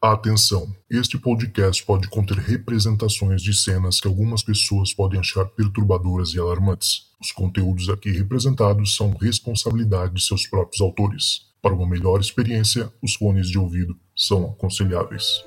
Atenção! Este podcast pode conter representações de cenas que algumas pessoas podem achar perturbadoras e alarmantes. Os conteúdos aqui representados são responsabilidade de seus próprios autores. Para uma melhor experiência, os fones de ouvido são aconselháveis.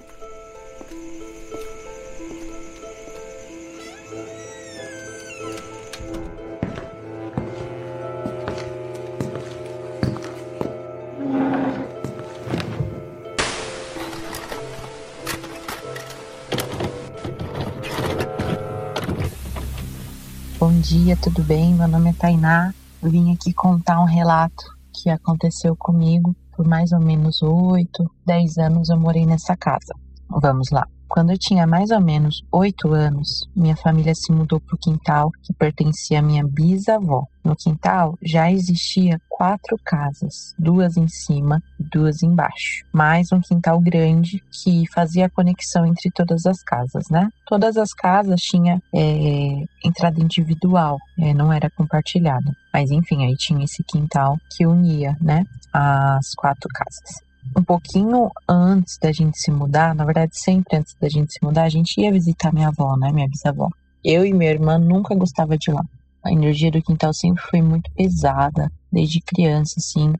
Bom dia, tudo bem? Meu nome é Tainá. Eu vim aqui contar um relato que aconteceu comigo. Por mais ou menos 8, 10 anos eu morei nessa casa. Vamos lá. Quando eu tinha mais ou menos 8 anos, minha família se mudou para o quintal que pertencia à minha bisavó. No quintal já existia 4 casas, 2 em cima e 2 embaixo. Mais um quintal grande que fazia a conexão entre todas as casas, né? Todas as casas tinham entrada individual, não era compartilhada. Mas enfim, aí tinha esse quintal que unia, né, as 4 casas. Um pouquinho antes da gente se mudar, na verdade sempre antes da gente se mudar, a gente ia visitar minha avó, né, minha bisavó. Eu e minha irmã nunca gostava de ir lá. A energia do quintal sempre foi muito pesada, desde criança, assim,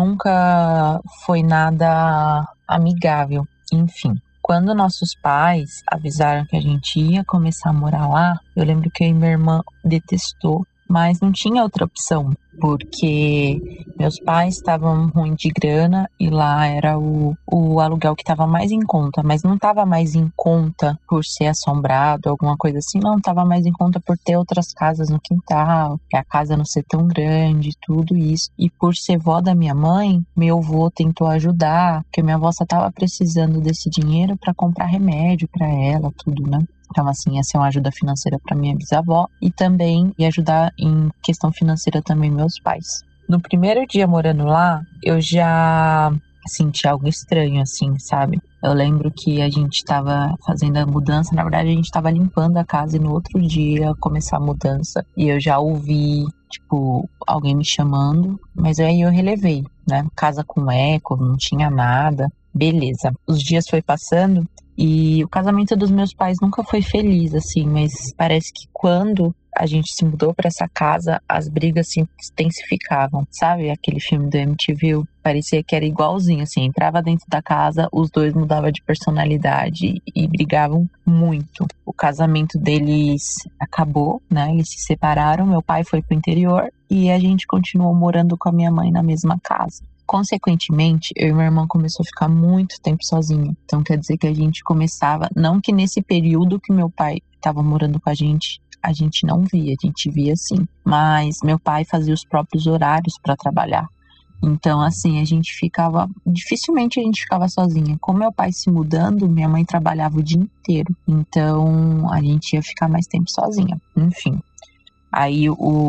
nunca foi nada amigável, enfim. Quando nossos pais avisaram que a gente ia começar a morar lá, eu lembro que eu e minha irmã detestou, mas não tinha outra opção, porque meus pais estavam ruins de grana e lá era o aluguel que estava mais em conta, mas não estava mais em conta por ser assombrado, alguma coisa assim, não, estava mais em conta por ter outras casas no quintal, a casa não ser tão grande, tudo isso. E por ser vó da minha mãe, meu avô tentou ajudar, porque minha avó só estava precisando desse dinheiro para comprar remédio para ela, tudo, né? Então, assim, ia ser uma ajuda financeira para minha bisavó e também ia ajudar em questão financeira também meus pais. No primeiro dia morando lá, eu já senti algo estranho, assim, sabe? Eu lembro que a gente estava fazendo a mudança, na verdade a gente estava limpando a casa e no outro dia começar a mudança e eu já ouvi, tipo, alguém me chamando, mas aí eu relevei, né? Casa com eco, não tinha nada, beleza. Os dias foi passando e o casamento dos meus pais nunca foi feliz, assim, mas parece que quando a gente se mudou para essa casa, as brigas se intensificavam, sabe? Aquele filme do MTV, parecia que era igualzinho, assim, entrava dentro da casa, os dois mudavam de personalidade e brigavam muito. O casamento deles acabou, né? Eles se separaram, meu pai foi pro interior e a gente continuou morando com a minha mãe na mesma casa. Consequentemente, eu e minha irmã começou a ficar muito tempo sozinha. Então quer dizer que a gente começava, não que nesse período que meu pai estava morando com a gente não via, a gente via sim. Mas meu pai fazia os próprios horários para trabalhar. Então, assim, dificilmente a gente ficava sozinha. Com meu pai se mudando, minha mãe trabalhava o dia inteiro. Então, a gente ia ficar mais tempo sozinha. Enfim. Aí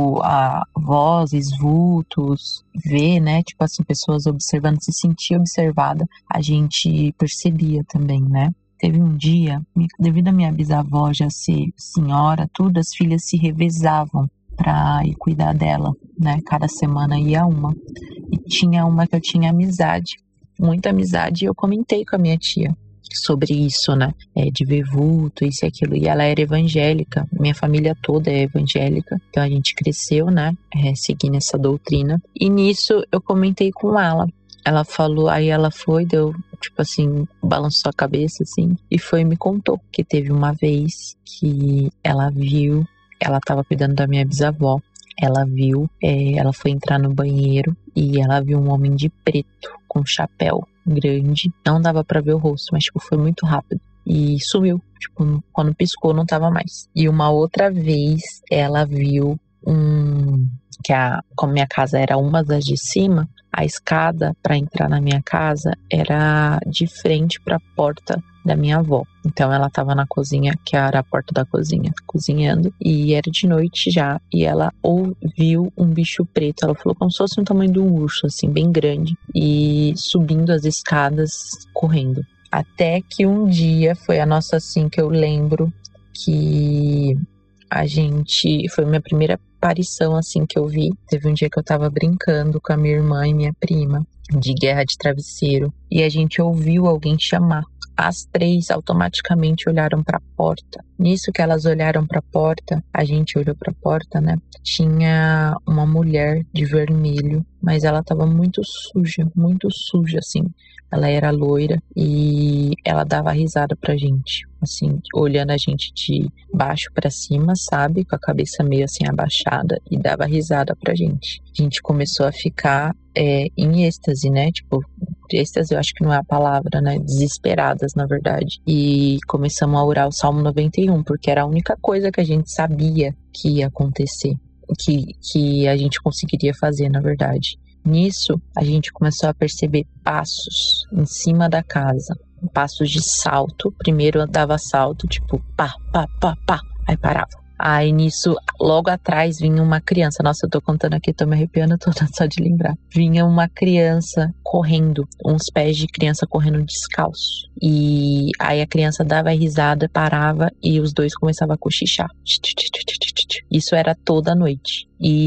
a vozes, vultos, ver, né, tipo assim, pessoas observando, se sentir observada, a gente percebia também, né. Teve um dia, devido a minha bisavó já ser senhora, tudo, as filhas se revezavam pra ir cuidar dela, né, cada semana ia uma. E tinha uma que eu tinha amizade, muita amizade, e eu comentei com a minha tia sobre isso, né, de ver vulto, isso e aquilo, e ela era evangélica, minha família toda é evangélica, então a gente cresceu, né, seguindo essa doutrina, e nisso eu comentei com ela falou, aí ela foi, deu, tipo assim, balançou a cabeça, assim, e foi e me contou que teve uma vez que ela tava cuidando da minha bisavó, ela viu, ela foi entrar no banheiro e ela viu um homem de preto, com chapéu grande, não dava pra ver o rosto, mas tipo, foi muito rápido e sumiu, tipo, quando piscou não tava mais. E uma outra vez ela viu como minha casa era uma das de cima, a escada para entrar na minha casa era de frente para a porta da minha avó. Então ela estava na cozinha, que era a porta da cozinha, cozinhando, e era de noite já, e ela ouviu um bicho preto, ela falou como se fosse um tamanho de um urso, assim, bem grande, e subindo as escadas, correndo. Até que um dia, foi a nossa, assim, que eu lembro, que foi minha primeira aparição, assim, que eu vi. Teve um dia que eu tava brincando com a minha irmã e minha prima de guerra de travesseiro. E a gente ouviu alguém chamar. As 3 automaticamente olharam para a porta. Nisso que elas olharam para a porta, a gente olhou para a porta, né? Tinha uma mulher de vermelho, mas ela tava muito suja, assim. Ela era loira e ela dava risada pra gente, assim, olhando a gente de baixo pra cima, sabe? Com a cabeça meio assim abaixada e dava risada pra gente. A gente começou a ficar em êxtase, né? Tipo, êxtase eu acho que não é a palavra, né? Desesperadas, na verdade. E começamos a orar o Salmo 91, porque era a única coisa que a gente sabia que ia acontecer, que a gente conseguiria fazer, na verdade. Nisso, a gente começou a perceber passos em cima da casa, passos de salto. Primeiro eu dava salto, tipo, pá, pá, pá, pá, aí parava. Aí nisso, logo atrás vinha uma criança. Nossa, eu tô contando aqui, tô me arrepiando toda só de lembrar. Vinha uma criança correndo, uns pés de criança correndo descalço. E aí a criança dava risada, parava e os dois começavam a cochichar. Isso era toda noite.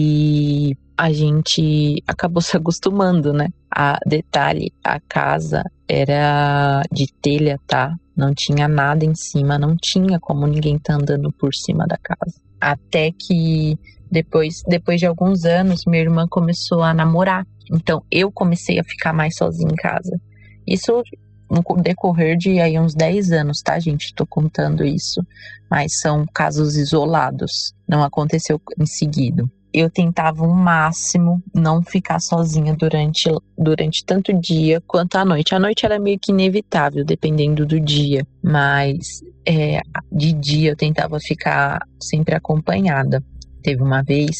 E a gente acabou se acostumando, né? Detalhe, a casa era de telha, tá? Não tinha nada em cima, não tinha como ninguém tá andando por cima da casa. Até que depois de alguns anos, minha irmã começou a namorar. Então eu comecei a ficar mais sozinha em casa. Isso no decorrer de aí uns 10 anos, tá, gente? Tô contando isso. Mas são casos isolados. Não aconteceu em seguida. Eu tentava o máximo não ficar sozinha durante tanto o dia quanto a noite. A noite ela é meio que inevitável, dependendo do dia. Mas de dia eu tentava ficar sempre acompanhada. Teve uma vez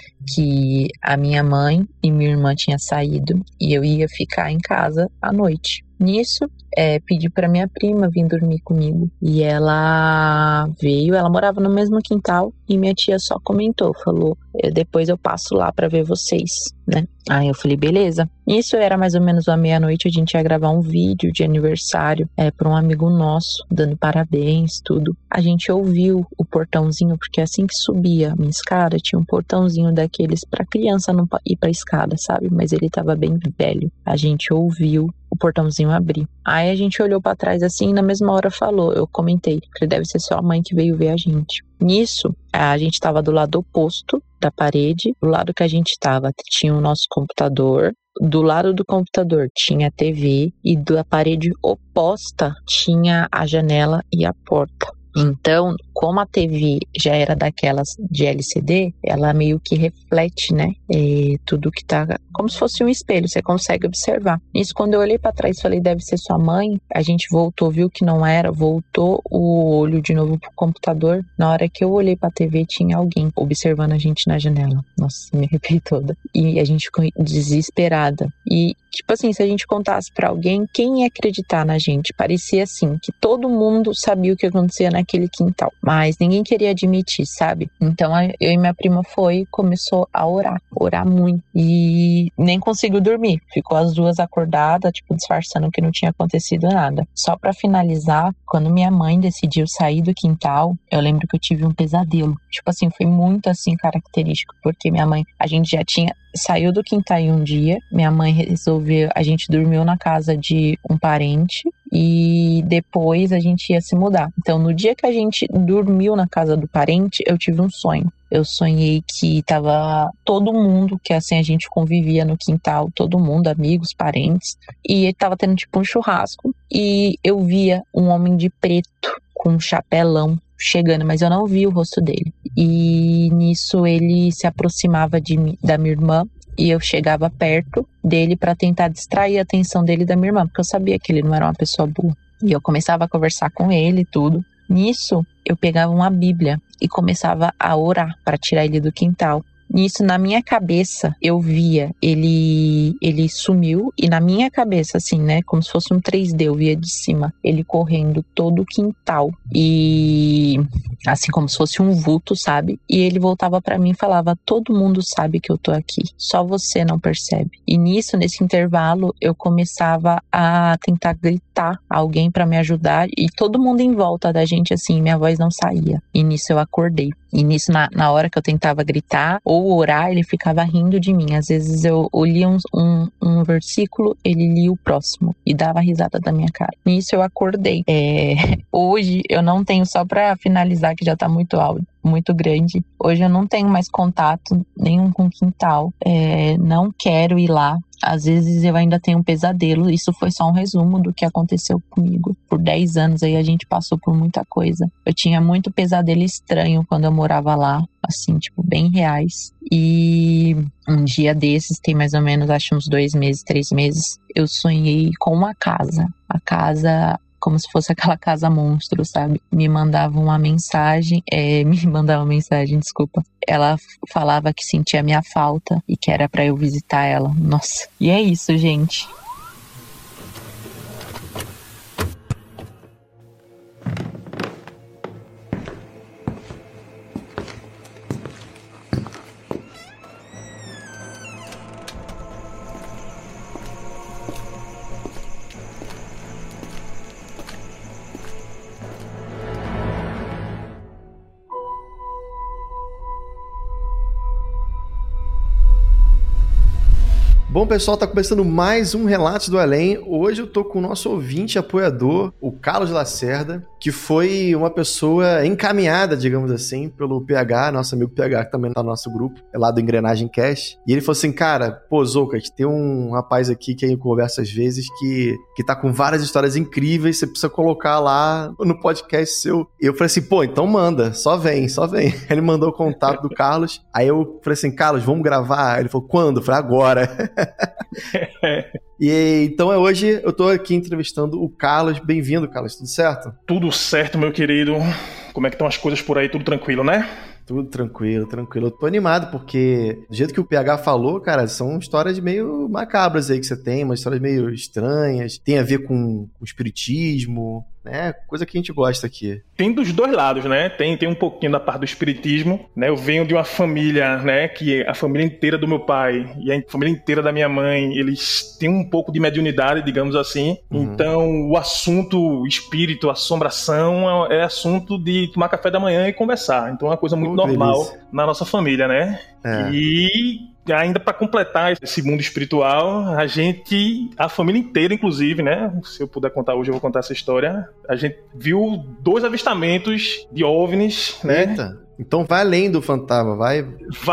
que a minha mãe e minha irmã tinham saído e eu ia ficar em casa à noite. Nisso, pedi para minha prima vir dormir comigo. E ela veio, ela morava no mesmo quintal e minha tia só comentou, falou, depois eu passo lá para ver vocês, né? Aí eu falei, beleza. Isso era mais ou menos à meia-noite, a gente ia gravar um vídeo de aniversário para um amigo nosso, dando parabéns, tudo. A gente ouviu o portãozinho, porque assim que subia a minha escada, tinha um portãozinho daqueles para criança não ir pra escada, sabe? Mas ele tava bem velho. A gente ouviu o portãozinho abrir. Aí a gente olhou pra trás assim e na mesma hora falou, eu comentei, que deve ser sua mãe que veio ver a gente. Nisso, a gente estava do lado oposto da parede, do lado que a gente estava tinha o nosso computador, do lado do computador tinha a TV e da parede oposta tinha a janela e a porta. Então, como a TV já era daquelas de LCD, ela meio que reflete, né, tudo que tá, como se fosse um espelho, você consegue observar. Isso, quando eu olhei para trás e falei, deve ser sua mãe, a gente voltou, viu que não era, voltou o olho de novo pro computador. Na hora que eu olhei pra TV, tinha alguém observando a gente na janela. Nossa, me arrepiei toda. E a gente ficou desesperada. E, tipo assim, se a gente contasse pra alguém, quem ia acreditar na gente? Parecia assim, que todo mundo sabia o que acontecia naquele quintal. Mas ninguém queria admitir, sabe? Então eu e minha prima começou a orar muito. E nem conseguiu dormir. Ficou as duas acordadas, tipo, disfarçando que não tinha acontecido nada. Só pra finalizar, quando minha mãe decidiu sair do quintal, eu lembro que eu tive um pesadelo. Tipo assim, foi muito assim característico, porque minha mãe, a gente já saiu do quintal em um dia, minha mãe resolveu, a gente dormiu na casa de um parente e depois a gente ia se mudar. Então, no dia que a gente dormiu na casa do parente, eu tive um sonho. Eu sonhei que tava todo mundo, que assim a gente convivia no quintal, todo mundo, amigos, parentes, e tava tendo tipo um churrasco e eu via um homem de preto com um chapelão chegando, mas eu não vi o rosto dele. E nisso ele se aproximava da minha irmã e eu chegava perto dele para tentar distrair a atenção dele da minha irmã, porque eu sabia que ele não era uma pessoa boa. E eu começava a conversar com ele e tudo. Nisso, eu pegava uma Bíblia e começava a orar para tirar ele do quintal. Nisso, na minha cabeça, eu via ele sumiu e na minha cabeça, assim, né, como se fosse um 3D, eu via de cima, ele correndo todo o quintal e assim como se fosse um vulto, sabe? E ele voltava pra mim e falava, todo mundo sabe que eu tô aqui, só você não percebe. E nisso, nesse intervalo, eu começava a tentar gritar alguém pra me ajudar e todo mundo em volta da gente, assim, minha voz não saía. E nisso eu acordei. E nisso, na hora que eu tentava gritar ou orar, ele ficava rindo de mim. Às vezes eu lia um versículo, ele lia o próximo e dava risada da minha cara. Nisso eu acordei. Hoje eu não tenho, só pra finalizar, que já tá muito grande. Hoje eu não tenho mais contato nenhum com o quintal. Não quero ir lá. Às vezes eu ainda tenho um pesadelo. Isso foi só um resumo do que aconteceu comigo. Por 10 anos aí a gente passou por muita coisa. Eu tinha muito pesadelo estranho quando eu morava lá. Assim, tipo, bem reais. E um dia desses, tem mais ou menos, acho uns 2 meses, 3 meses, eu sonhei com uma casa. A casa, como se fosse aquela casa monstro, sabe? Me mandava uma mensagem, desculpa. Ela falava que sentia minha falta e que era pra eu visitar ela. Nossa. E é isso, gente. Bom, pessoal, tá começando mais um Relatos do Além. Hoje eu tô com o nosso ouvinte apoiador, o Carlos Lacerda, que foi uma pessoa encaminhada, digamos assim, pelo PH, nosso amigo PH, que também tá no nosso grupo, é lá do Engrenagem Cash. E ele falou assim, cara, pô, Zoucas, tem um rapaz aqui que eu converso às vezes que tá com várias histórias incríveis, você precisa colocar lá no podcast seu. E eu falei assim, pô, então manda, só vem. Ele mandou o contato do Carlos, aí eu falei assim, Carlos, vamos gravar? Ele falou, quando? Eu falei, agora. E então hoje eu tô aqui entrevistando o Carlos. Bem-vindo, Carlos, tudo certo? Tudo certo, meu querido. Como é que estão as coisas por aí? Tudo tranquilo, né? Tudo tranquilo. Eu tô animado porque do jeito que o PH falou, cara, são histórias meio macabras aí que você tem, umas histórias meio estranhas, tem a ver com espiritismo, né? Coisa que a gente gosta aqui. Tem dos dois lados, né? Tem um pouquinho da parte do espiritismo, né? Eu venho de uma família, né? Que a família inteira do meu pai e a família inteira da minha mãe, eles têm um pouco de mediunidade, digamos assim. Então, o assunto espírito, assombração, é assunto de tomar café da manhã e conversar. Então, é uma coisa muito normal na nossa família, né? E ainda para completar esse mundo espiritual, a família inteira, inclusive, né? Se eu puder contar hoje, eu vou contar essa história. A gente viu 2 avistamentos de OVNIs, né? Eita. Então vai além do fantasma, vai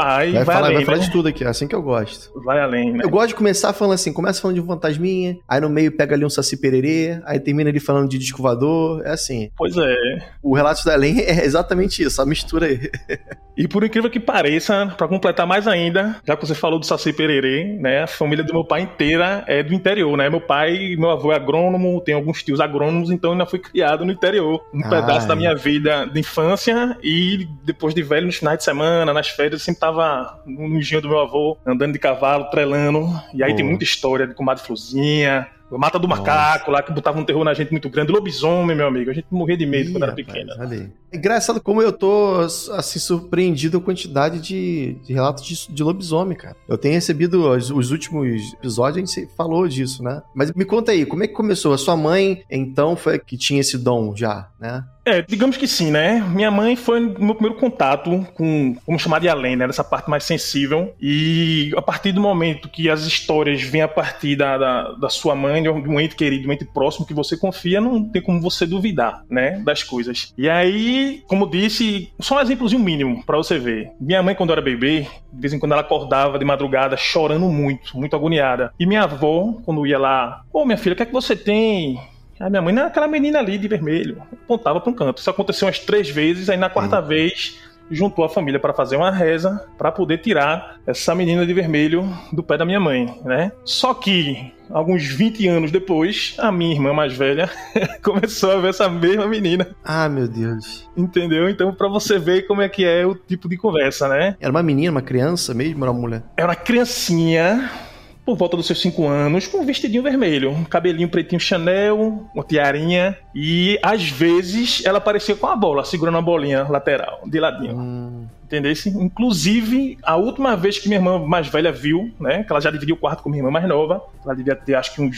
falar de tudo aqui, é assim que eu gosto. Vai além, né? Eu gosto de começar falando assim, começa falando de um fantasminha, aí no meio pega ali um saci pererê, aí termina ali falando de disco voador, é assim. Pois é. O Relatos do Além é exatamente isso, a mistura aí. E por incrível que pareça, pra completar mais ainda, já que você falou do saci pererê, né, a família do meu pai inteira é do interior, né? Meu avô é agrônomo, tem alguns tios agrônomos, então eu ainda fui criado no interior. Um pedaço da minha vida de infância e depois de velho, nos finais de semana, nas férias, eu sempre tava no engenho do meu avô, andando de cavalo, trelando. E aí tem muita história de comadre Fluzinha, Mata do Macaco, lá que botava um terror na gente muito grande. Lobisomem, meu amigo. A gente morria de medo quando era pequena. É engraçado como eu tô, assim, surpreendido com a quantidade de relatos de lobisomem, cara. Eu tenho recebido os últimos episódios, a gente falou disso, né? Mas me conta aí, como é que começou? A sua mãe, então, foi que tinha esse dom já, né? Digamos que sim, né? Minha mãe foi o meu primeiro contato com, vamos chamar de além, né? Dessa parte mais sensível. E a partir do momento que as histórias vêm a partir da sua mãe, de um ente querido, um ente próximo que você confia, não tem como você duvidar, né? Das coisas. E aí, como disse, só um exemplozinho mínimo pra você ver. Minha mãe, quando eu era bebê, de vez em quando ela acordava de madrugada chorando muito, muito agoniada. E minha avó, quando ia lá, minha filha, o que é que você tem? A minha mãe, não, aquela menina ali de vermelho, apontava para um canto. Isso aconteceu umas 3 vezes, aí na 4ª vez juntou a família para fazer uma reza para poder tirar essa menina de vermelho do pé da minha mãe, né? Só que alguns 20 anos depois, a minha irmã mais velha começou a ver essa mesma menina. Ah, meu Deus. Entendeu? Então, pra você ver como é que é o tipo de conversa, né? Era uma menina, uma criança mesmo, era uma mulher? Era uma criancinha, por volta dos seus 5 anos, com um vestidinho vermelho, um cabelinho pretinho Chanel, uma tiarinha, e às vezes ela aparecia com a bola, segurando uma bolinha lateral, de ladinho. Entendesse? Inclusive, a última vez que minha irmã mais velha viu, né, que ela já dividia o quarto com minha irmã mais nova, ela devia ter acho que uns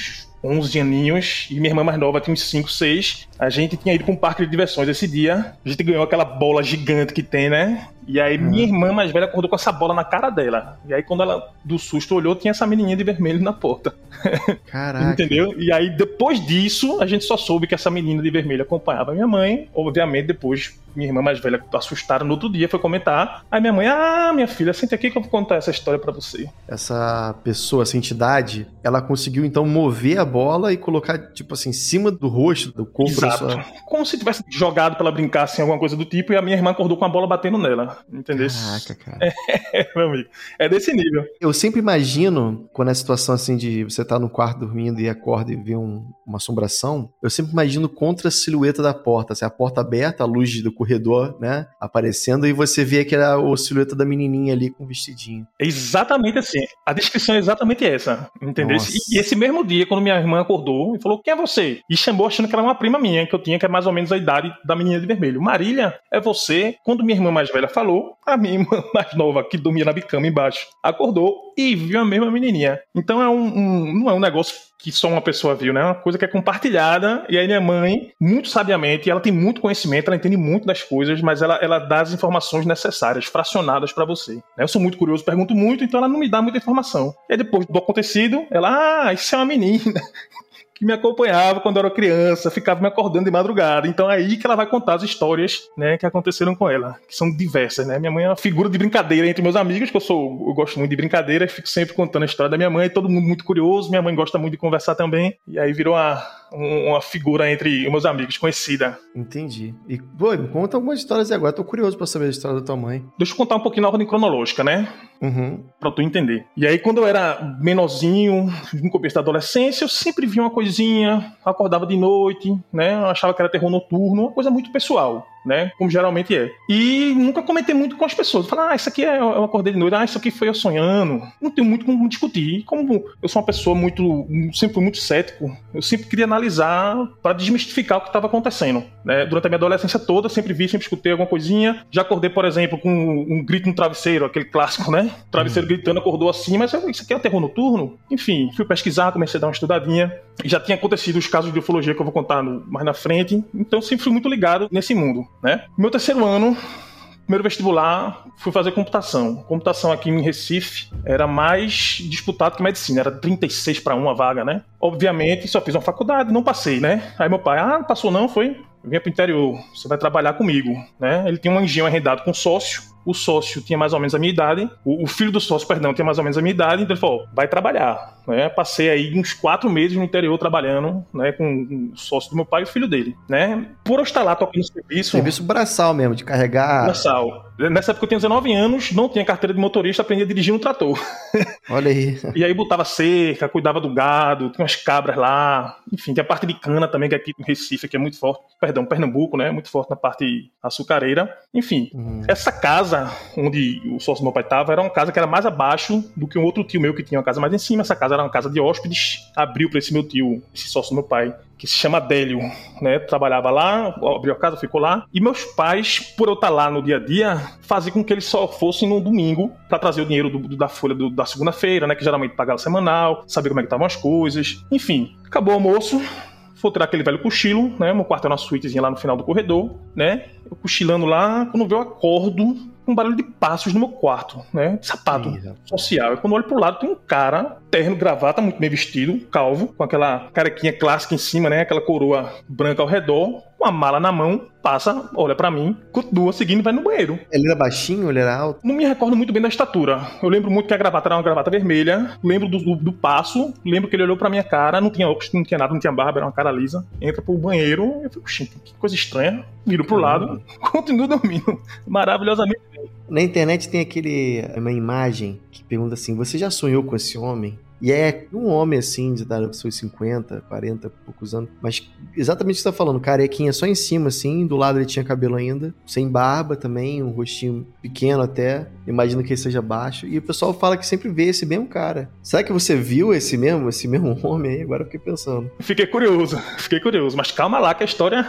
11 aninhos, e minha irmã mais nova tinha uns 5, 6. A gente tinha ido para um parque de diversões esse dia. A gente ganhou aquela bola gigante que tem, né? E aí minha irmã mais velha acordou com essa bola na cara dela. E aí quando ela, do susto, olhou, tinha essa menininha de vermelho na porta. Caraca. Entendeu? E aí depois disso, a gente só soube que essa menina de vermelho acompanhava a minha mãe. Obviamente depois, minha irmã mais velha, assustada no outro dia, foi comentar. Aí minha mãe, minha filha, senta aqui que eu vou contar essa história pra você. Essa pessoa, essa entidade, ela conseguiu então mover a bola e colocar, tipo assim, em cima do rosto, do corpo. Exato. Da sua... Como se tivesse jogado pra ela brincar, assim, alguma coisa do tipo, e a minha irmã acordou com a bola batendo nela. Entendeu? Caraca, cara. Meu amigo. É desse nível. Eu sempre imagino, quando é situação assim de você tá no quarto dormindo e acorda e vê uma assombração, eu sempre imagino contra a silhueta da porta, assim, a porta aberta, a luz do corredor, né, aparecendo, e você vê aquela a silhueta da menininha ali com o vestidinho. É exatamente assim. A descrição é exatamente essa, entendeu? Nossa. E esse mesmo dia, quando minha irmã acordou e falou, quem é você? E chamou achando que era uma prima minha, que eu tinha, que é mais ou menos a idade da menina de vermelho. Marília, é você? Quando minha irmã mais velha falou, a minha irmã mais nova, que dormia na bicama embaixo, acordou e viu a mesma menininha. Então não é um negócio que só uma pessoa viu, né? É uma coisa que é compartilhada. E aí minha mãe, muito sabiamente, ela tem muito conhecimento, ela entende muito das coisas, mas ela dá as informações necessárias, fracionadas pra você. Eu sou muito curioso, pergunto muito, então ela não me dá muita informação. E aí depois do acontecido, ela, isso é uma menina que me acompanhava quando eu era criança, ficava me acordando de madrugada. Então é aí que ela vai contar as histórias, né, que aconteceram com ela, que são diversas, né? Minha mãe é uma figura de brincadeira entre meus amigos, que eu gosto muito de brincadeira, fico sempre contando a história da minha mãe, todo mundo muito curioso, minha mãe gosta muito de conversar também, e aí virou uma figura entre meus amigos, conhecida. Entendi. E, pô, me conta algumas histórias agora, tô curioso pra saber a história da tua mãe. Deixa eu contar um pouquinho na ordem cronológica, né? Pra tu entender. E aí, quando eu era menorzinho, no começo da adolescência, eu sempre via uma coisinha, acordava de noite, né? Eu achava que era terror noturno, uma coisa muito pessoal, né? Como geralmente é. E nunca comentei muito com as pessoas. Falar, isso aqui eu acordei de noite, isso aqui foi eu sonhando. Não tenho muito como discutir. Como eu sou uma pessoa sempre fui muito cético, eu sempre queria analisar para desmistificar o que estava acontecendo, né? Durante a minha adolescência toda, sempre escutei alguma coisinha. Já acordei, por exemplo, com um grito no travesseiro, aquele clássico, né? O travesseiro gritando, acordou assim, mas isso aqui é um terror noturno? Enfim, fui pesquisar, comecei a dar uma estudadinha. E já tinha acontecido os casos de ufologia que eu vou contar mais na frente. Então sempre fui muito ligado nesse mundo, né? Meu terceiro ano, primeiro vestibular, fui fazer computação. Computação aqui em Recife era mais disputado que medicina, era 36 para 1 a vaga, né? Obviamente, só fiz uma faculdade, não passei, né? Aí meu pai, não passou não, foi? Vinha pro interior, você vai trabalhar comigo, né? Ele tinha um anjinho arrendado com sócio. O sócio tinha mais ou menos a minha idade, o filho do sócio, perdão, tinha mais ou menos a minha idade, então ele falou, vai trabalhar, né? Passei aí uns 4 meses no interior trabalhando, né, com o sócio do meu pai e o filho dele, né? Por eu estar lá tocando serviço braçal mesmo, de carregar... Braçal. Nessa época eu tinha 19 anos, não tinha carteira de motorista, aprendi a dirigir um trator. Olha aí. E aí botava cerca, cuidava do gado, tinha umas cabras lá, enfim, tem a parte de cana também, que aqui em Recife, que é muito forte, perdão, Pernambuco, né, muito forte na parte açucareira. Enfim, essa casa onde o sócio do meu pai estava era uma casa que era mais abaixo do que um outro tio meu que tinha uma casa mais em cima. Essa casa era uma casa de hóspedes, abriu para esse meu tio, esse sócio do meu pai, que se chama Adélio, né? Trabalhava lá, abriu a casa, ficou lá. E meus pais, por eu estar lá no dia a dia, faziam com que eles só fossem no domingo para trazer o dinheiro da folha da segunda-feira, né? Que geralmente pagava semanal, saber como é que estavam as coisas. Enfim, acabou o almoço. Vou tirar aquele velho cochilo, né? Meu quarto era uma suítezinha lá no final do corredor, né? Eu cochilando lá, quando eu acordo com um barulho de passos no meu quarto, né? De sapato social. E quando eu olho pro lado, tem um cara, terno, gravata, muito bem vestido, calvo, com aquela carequinha clássica em cima, né? Aquela coroa branca ao redor, com a mala na mão, passa, olha pra mim, continua seguindo e vai no banheiro. Ele era baixinho, ele era alto? Não me recordo muito bem da estatura. Eu lembro muito que a gravata era uma gravata vermelha, lembro do passo, lembro que ele olhou pra minha cara, não tinha óculos, não tinha nada, não tinha barba, era uma cara lisa. Entra pro banheiro, eu fico, gente, que coisa estranha. Viro pro lado, continuo dormindo maravilhosamente bem. Na internet tem uma imagem que pergunta assim, você já sonhou com esse homem? E é um homem assim, de seus 50, 40, poucos anos, mas exatamente o que você tá falando, carequinha só em cima assim, do lado ele tinha cabelo ainda, sem barba também, um rostinho pequeno até, imagino que ele seja baixo, e o pessoal fala que sempre vê esse mesmo cara. Será que você viu esse mesmo homem aí? Agora eu fiquei pensando. Fiquei curioso, mas calma lá que a história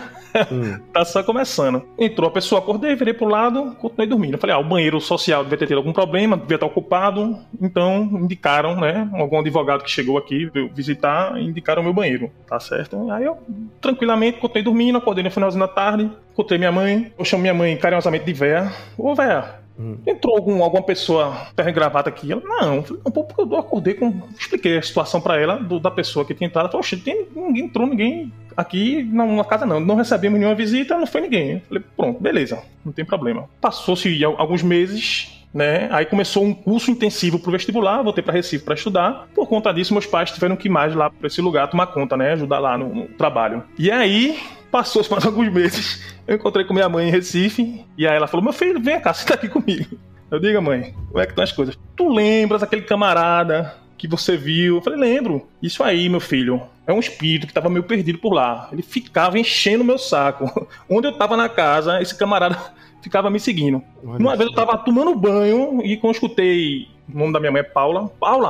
tá só começando. Entrou a pessoa, acordei, virei pro lado, continuei dormindo. Eu falei, o banheiro social devia ter tido algum problema, devia estar ocupado, então indicaram, né, alguma advogado que chegou aqui, veio visitar e indicaram o meu banheiro, tá certo? Aí eu, tranquilamente, continuei dormindo, acordei no finalzinho da tarde, encontrei minha mãe, eu chamo minha mãe carinhosamente de véia. Ô, véia, entrou alguma pessoa terno e gravata aqui? Ela, não. Eu falei, não, porque eu acordei expliquei a situação pra ela, da pessoa que tinha entrado. Ela falou, oxe, ninguém aqui na casa não recebemos nenhuma visita, não foi ninguém. Eu falei, pronto, beleza, não tem problema. Passou-se alguns meses, né? Aí começou um curso intensivo pro vestibular, voltei pra Recife pra estudar. Por conta disso, meus pais tiveram que ir mais lá pra esse lugar tomar conta, né? Ajudar lá no trabalho. E aí, passou-se mais alguns meses, eu encontrei com minha mãe em Recife, e aí ela falou, meu filho, vem cá, senta aqui comigo. Eu digo, mãe, como é que estão as coisas? Tu lembras aquele camarada que você viu? Eu falei, lembro. Isso aí, meu filho, é um espírito que estava meio perdido por lá. Ele ficava enchendo o meu saco. Onde eu estava na casa, esse camarada ficava me seguindo. Uma vez eu estava tomando banho e quando eu escutei o nome da minha mãe é Paula,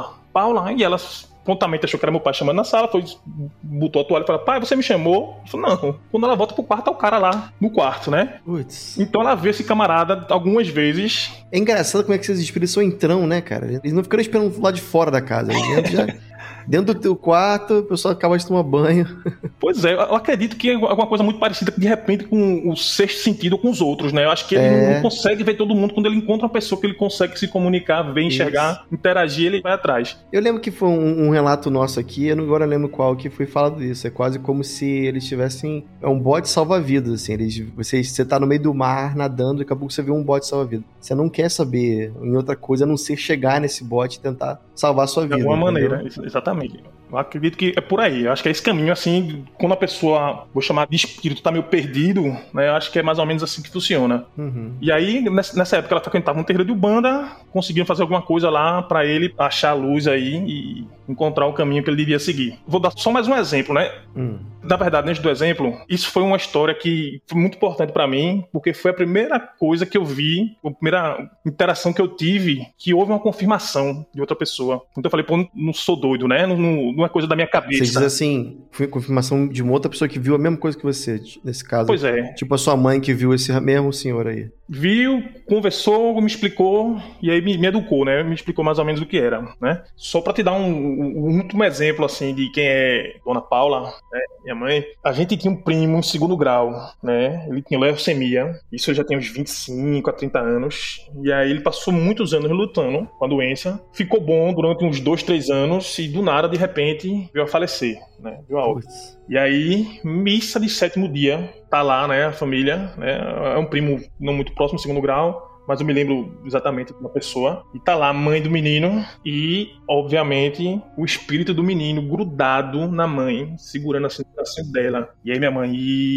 e ela prontamente achou que era meu pai chamando na sala, botou a toalha e falou, pai, você me chamou? Eu falei, não. Quando ela volta pro quarto, tá o cara lá no quarto, né? Putz. Então ela vê esse camarada algumas vezes. É engraçado como é que esses espíritos são entrão, né, cara? Eles não ficam esperando lá de fora da casa. Dentro do teu quarto, o pessoal acaba de tomar banho. Pois é, eu acredito que é alguma coisa muito parecida, de repente, com o sexto sentido com os outros, né? Eu acho que ele não consegue ver todo mundo. Quando ele encontra uma pessoa que ele consegue se comunicar, ver, enxergar, interagir, ele vai atrás. Eu lembro que foi um relato nosso aqui, eu agora lembro qual, que foi falado isso. É quase como se eles tivessem... É um bote salva-vidas, assim. Você tá no meio do mar, nadando, daqui a pouco você vê um bote salva-vidas. Você não quer saber em outra coisa, a não ser chegar nesse bote e tentar salvar a sua vida. De alguma entendeu? maneira, exatamente. Eu acredito que é por aí. Eu acho que é esse caminho, assim, quando a pessoa, vou chamar de espírito, tá meio perdido, né? Eu acho que é mais ou menos assim que funciona. Uhum. E aí, nessa época, ela frequentava um terreiro de Umbanda, conseguiram fazer alguma coisa lá pra ele achar a luz aí e encontrar o caminho que ele devia seguir. Vou dar só mais um exemplo, né? Na verdade, antes do exemplo, isso foi uma história que foi muito importante pra mim, porque foi a primeira coisa que eu vi, a primeira interação que eu tive, que houve uma confirmação de outra pessoa. Então eu falei, pô, não sou doido, né? Não é coisa da minha cabeça. Você diz assim, foi confirmação de uma outra pessoa que viu a mesma coisa que você, nesse caso. Pois é. Tipo a sua mãe que viu esse mesmo senhor aí. Viu, conversou, me explicou e aí me educou, né? Me explicou mais ou menos o que era, né? Só pra te dar um último exemplo, assim, de quem é Dona Paula, né? Minha mãe. A gente tinha um primo em segundo grau, né? Ele tinha leucemia. Isso eu já tenho uns 25 a 30 anos. E aí ele passou muitos anos lutando com a doença. Ficou bom durante uns 2, 3 anos e do nada, de repente, veio a falecer, né? Veio a óbito. E aí, missa de 7º dia, tá lá, né, a família, né, é um primo não muito próximo, segundo grau, mas eu me lembro exatamente de uma pessoa, e tá lá a mãe do menino e, obviamente, o espírito do menino grudado na mãe, segurando assim o bracinho dela. E aí minha mãe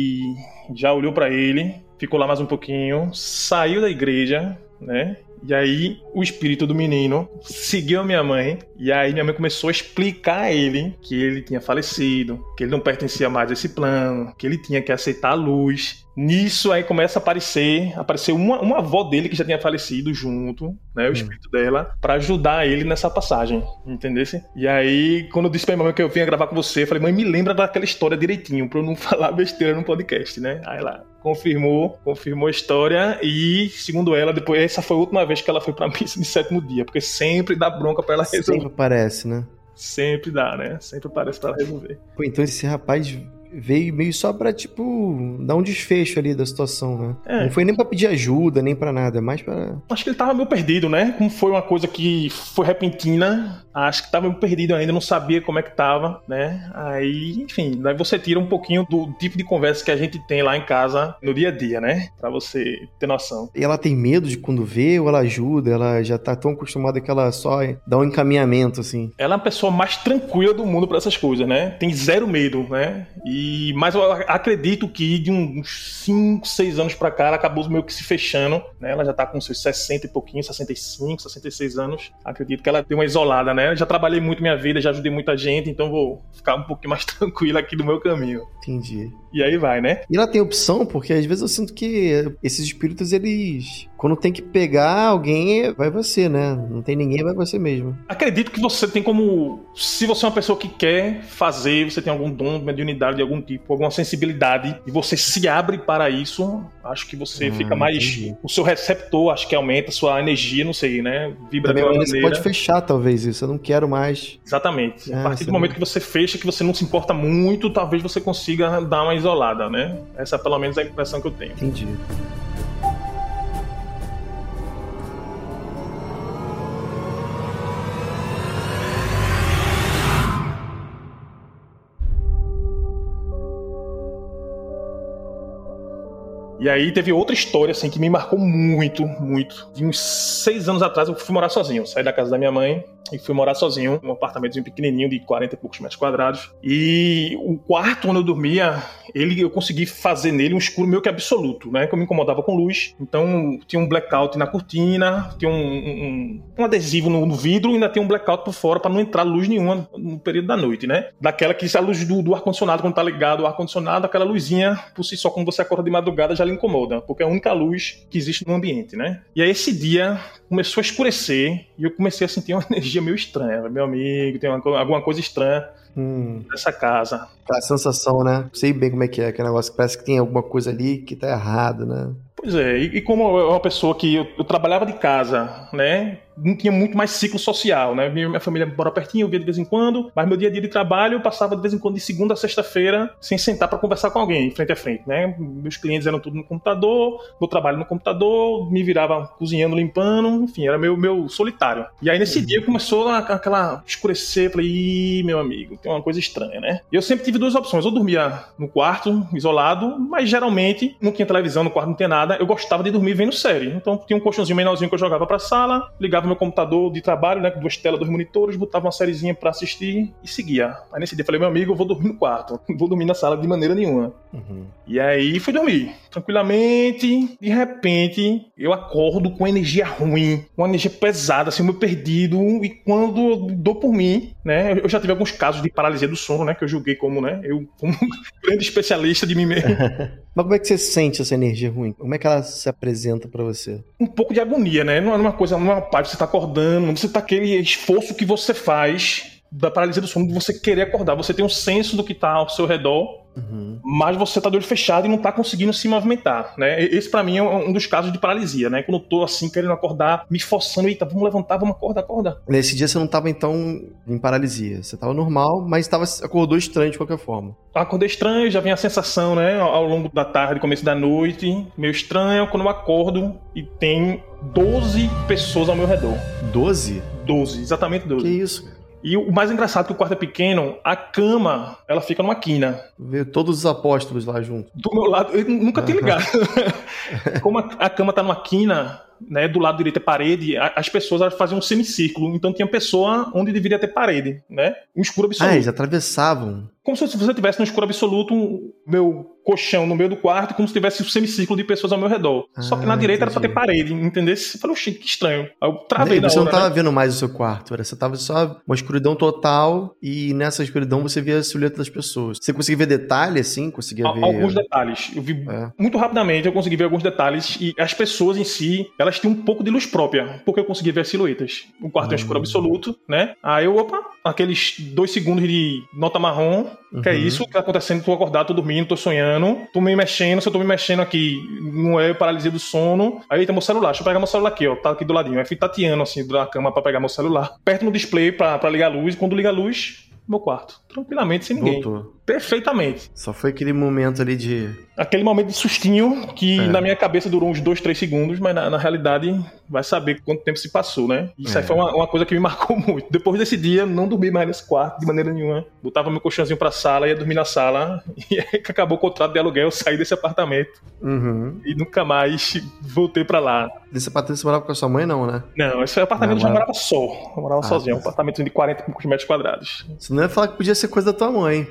já olhou pra ele, ficou lá mais um pouquinho, saiu da igreja, né, e aí o espírito do menino seguiu a minha mãe. E aí minha mãe começou a explicar a ele que ele tinha falecido, que ele não pertencia mais a esse plano, que ele tinha que aceitar a luz. Nisso aí começa a apareceu uma avó dele que já tinha falecido junto, né, o espírito dela, pra ajudar ele nessa passagem, entendesse? E aí, quando eu disse pra minha mãe que eu vinha gravar com você, eu falei, mãe, me lembra daquela história direitinho, pra eu não falar besteira no podcast, né? Aí ela confirmou a história e, segundo ela, depois, essa foi a última vez que ela foi pra missa de 7º dia, porque sempre dá bronca pra ela resolver. Sempre aparece, né? Sempre dá, né? Sempre aparece pra ela resolver. Pô, então esse rapaz veio meio só pra, tipo, dar um desfecho ali da situação, né? Não foi nem pra pedir ajuda, nem pra nada, mais pra... Acho que ele tava meio perdido, né? Como foi uma coisa que foi repentina, acho que tava meio perdido ainda, não sabia como é que tava, né? Aí, enfim, daí você tira um pouquinho do tipo de conversa que a gente tem lá em casa no dia a dia, né? Pra você ter noção. E ela tem medo de quando vê ou ela ajuda? Ela já tá tão acostumada que ela só dá um encaminhamento, assim? Ela é a pessoa mais tranquila do mundo pra essas coisas, né? Tem zero medo, né? Mas eu acredito que de uns 5, 6 anos pra cá ela acabou meio que se fechando, né? Ela já tá com seus 60 e pouquinho, 65, 66 anos. Acredito que ela deu uma isolada, né? Eu já trabalhei muito minha vida, já ajudei muita gente, então vou ficar um pouquinho mais tranquila aqui do meu caminho. Entendi. E aí vai, né? E ela tem opção, porque às vezes eu sinto que esses espíritos, eles Quando tem que pegar alguém, vai você, né? Não tem ninguém, vai você mesmo. Acredito que você tem como... Se você é uma pessoa que quer fazer, você tem algum dom, mediunidade de algum tipo, alguma sensibilidade, e você se abre para isso, acho que você fica mais... Entendi. O seu receptor, acho que aumenta, a sua energia, não sei, né? Vibra de uma Você maneira... pode fechar, talvez, isso. Eu não quero mais. Exatamente. A partir do não... momento que você fecha, que você não se importa muito, talvez você consiga dar uma isolada, né? Essa é pelo menos a impressão que eu tenho. Entendi. E aí teve outra história, assim, que me marcou muito, muito. De uns 6 anos atrás eu fui morar sozinho. Saí da casa da minha mãe e fui morar sozinho num apartamentozinho pequenininho de 40 e poucos metros quadrados. E o quarto onde eu dormia, eu consegui fazer nele um escuro meio que absoluto, né? Que eu me incomodava com luz. Então tinha um blackout na cortina, tinha um adesivo no vidro e ainda tinha um blackout por fora para não entrar luz nenhuma no período da noite, né? Daquela que a luz do ar-condicionado, quando tá ligado o ar-condicionado, aquela luzinha, por si só, quando você acorda de madrugada, já lhe incomoda, porque é a única luz que existe no ambiente, né? E aí esse dia começou a escurecer e eu comecei a sentir uma energia meio estranha. Meu amigo, tem alguma coisa estranha nessa casa. Aquela sensação, né? Sei bem como é que é, aquele negócio que parece que tem alguma coisa ali que tá errado, né? Pois é, e como eu era uma pessoa que eu trabalhava de casa, né? Não tinha muito mais ciclo social, né? Minha família mora pertinho, eu via de vez em quando, mas meu dia a dia de trabalho eu passava de vez em quando de segunda a sexta-feira sem sentar para conversar com alguém, frente a frente, né? Meus clientes eram tudo no computador, meu trabalho no computador, me virava cozinhando, limpando, enfim, era meu solitário. E aí nesse dia começou aquela escurecer, falei, ih, meu amigo, tem uma coisa estranha, né? E eu sempre tive duas opções, eu dormia no quarto, isolado, mas geralmente não tinha televisão no quarto, não tinha nada, eu gostava de dormir vendo série. Então tinha um colchãozinho menorzinho que eu jogava pra sala, ligava meu computador de trabalho, né, com 2 telas, 2 monitores, botava uma sériezinha pra assistir e seguia. Aí nesse dia eu falei, meu amigo, eu vou dormir no quarto, não vou dormir na sala de maneira nenhuma. E aí fui dormir, tranquilamente, de repente eu acordo com energia ruim, uma energia pesada, assim, meio perdido, e quando eu dou por mim, né, eu já tive alguns casos de paralisia do sono, né, que eu julguei como, né, eu como grande especialista de mim mesmo. Mas como é que você sente essa energia ruim? Como é que ela se apresenta pra você? Um pouco de agonia, né? Não é uma coisa, não é uma paz, você tá acordando, você tá aquele esforço que você faz da paralisia do sono, de você querer acordar. Você tem um senso do que tá ao seu redor, mas você tá de olho fechado e não tá conseguindo se movimentar, né? Esse pra mim é um dos casos de paralisia, né? Quando eu tô assim, querendo acordar, me forçando, eita, vamos levantar, vamos acordar. Nesse dia você não tava, então, em paralisia. Você tava normal, mas acordou estranho de qualquer forma. Acordei estranho, já vem a sensação, né? Ao longo da tarde, começo da noite, meio estranho, quando eu acordo e tem 12 pessoas ao meu redor. 12? 12, exatamente 12. Que isso, cara? E o mais engraçado é que o quarto é pequeno, a cama, ela fica numa quina. Vê todos os apóstolos lá junto. Do meu lado, eu nunca tinha ligado. Como a cama tá numa quina, né, do lado direito é parede, as pessoas faziam um semicírculo, então tinha pessoa onde deveria ter parede, né? Um escuro absoluto. Eles atravessavam. Como se você tivesse no escuro absoluto, meu colchão no meio do quarto, como se tivesse um semicírculo de pessoas ao meu redor. Só que na direita era pra ter parede, entendeu? Você falou, que estranho. Aí eu travei da hora, você não tava vendo mais o seu quarto, você tava só uma escuridão total e nessa escuridão você via a silhueta das pessoas. Você conseguia ver detalhe, assim? Conseguia ver... Alguns detalhes. Eu vi muito rapidamente, eu consegui ver alguns detalhes e as pessoas em si, elas tinham um pouco de luz própria, porque eu conseguia ver as silhuetas. O quarto é um escuro absoluto, né? Aí eu, aqueles 2 segundos de nota marrom, que é isso que tá acontecendo, tô acordado, tô dormindo, tô sonhando, tô me mexendo, se eu tô me mexendo aqui, não é paralisia do sono. Aí tá meu celular, deixa eu pegar meu celular aqui, ó, tá aqui do ladinho. Aí fui tateando assim, da cama pra pegar meu celular, perto no display pra ligar a luz, quando liga a luz, meu quarto, tranquilamente, sem ninguém. Voltou. Perfeitamente. Só foi aquele momento ali de... Aquele momento de sustinho que na minha cabeça durou uns 2, 3 segundos, mas na realidade vai saber quanto tempo se passou, né? Isso aí foi uma coisa que me marcou muito. Depois desse dia, não dormi mais nesse quarto de maneira nenhuma. Botava meu colchãozinho pra sala, ia dormir na sala, e aí que acabou o contrato de aluguel, eu saí desse apartamento. E nunca mais voltei pra lá. Desse apartamento você morava com a sua mãe, não, né? Não, esse apartamento eu já morava só. Eu morava sozinho, um apartamento de 40 metros quadrados. Você não ia falar que podia ser coisa da tua mãe. O pessoal só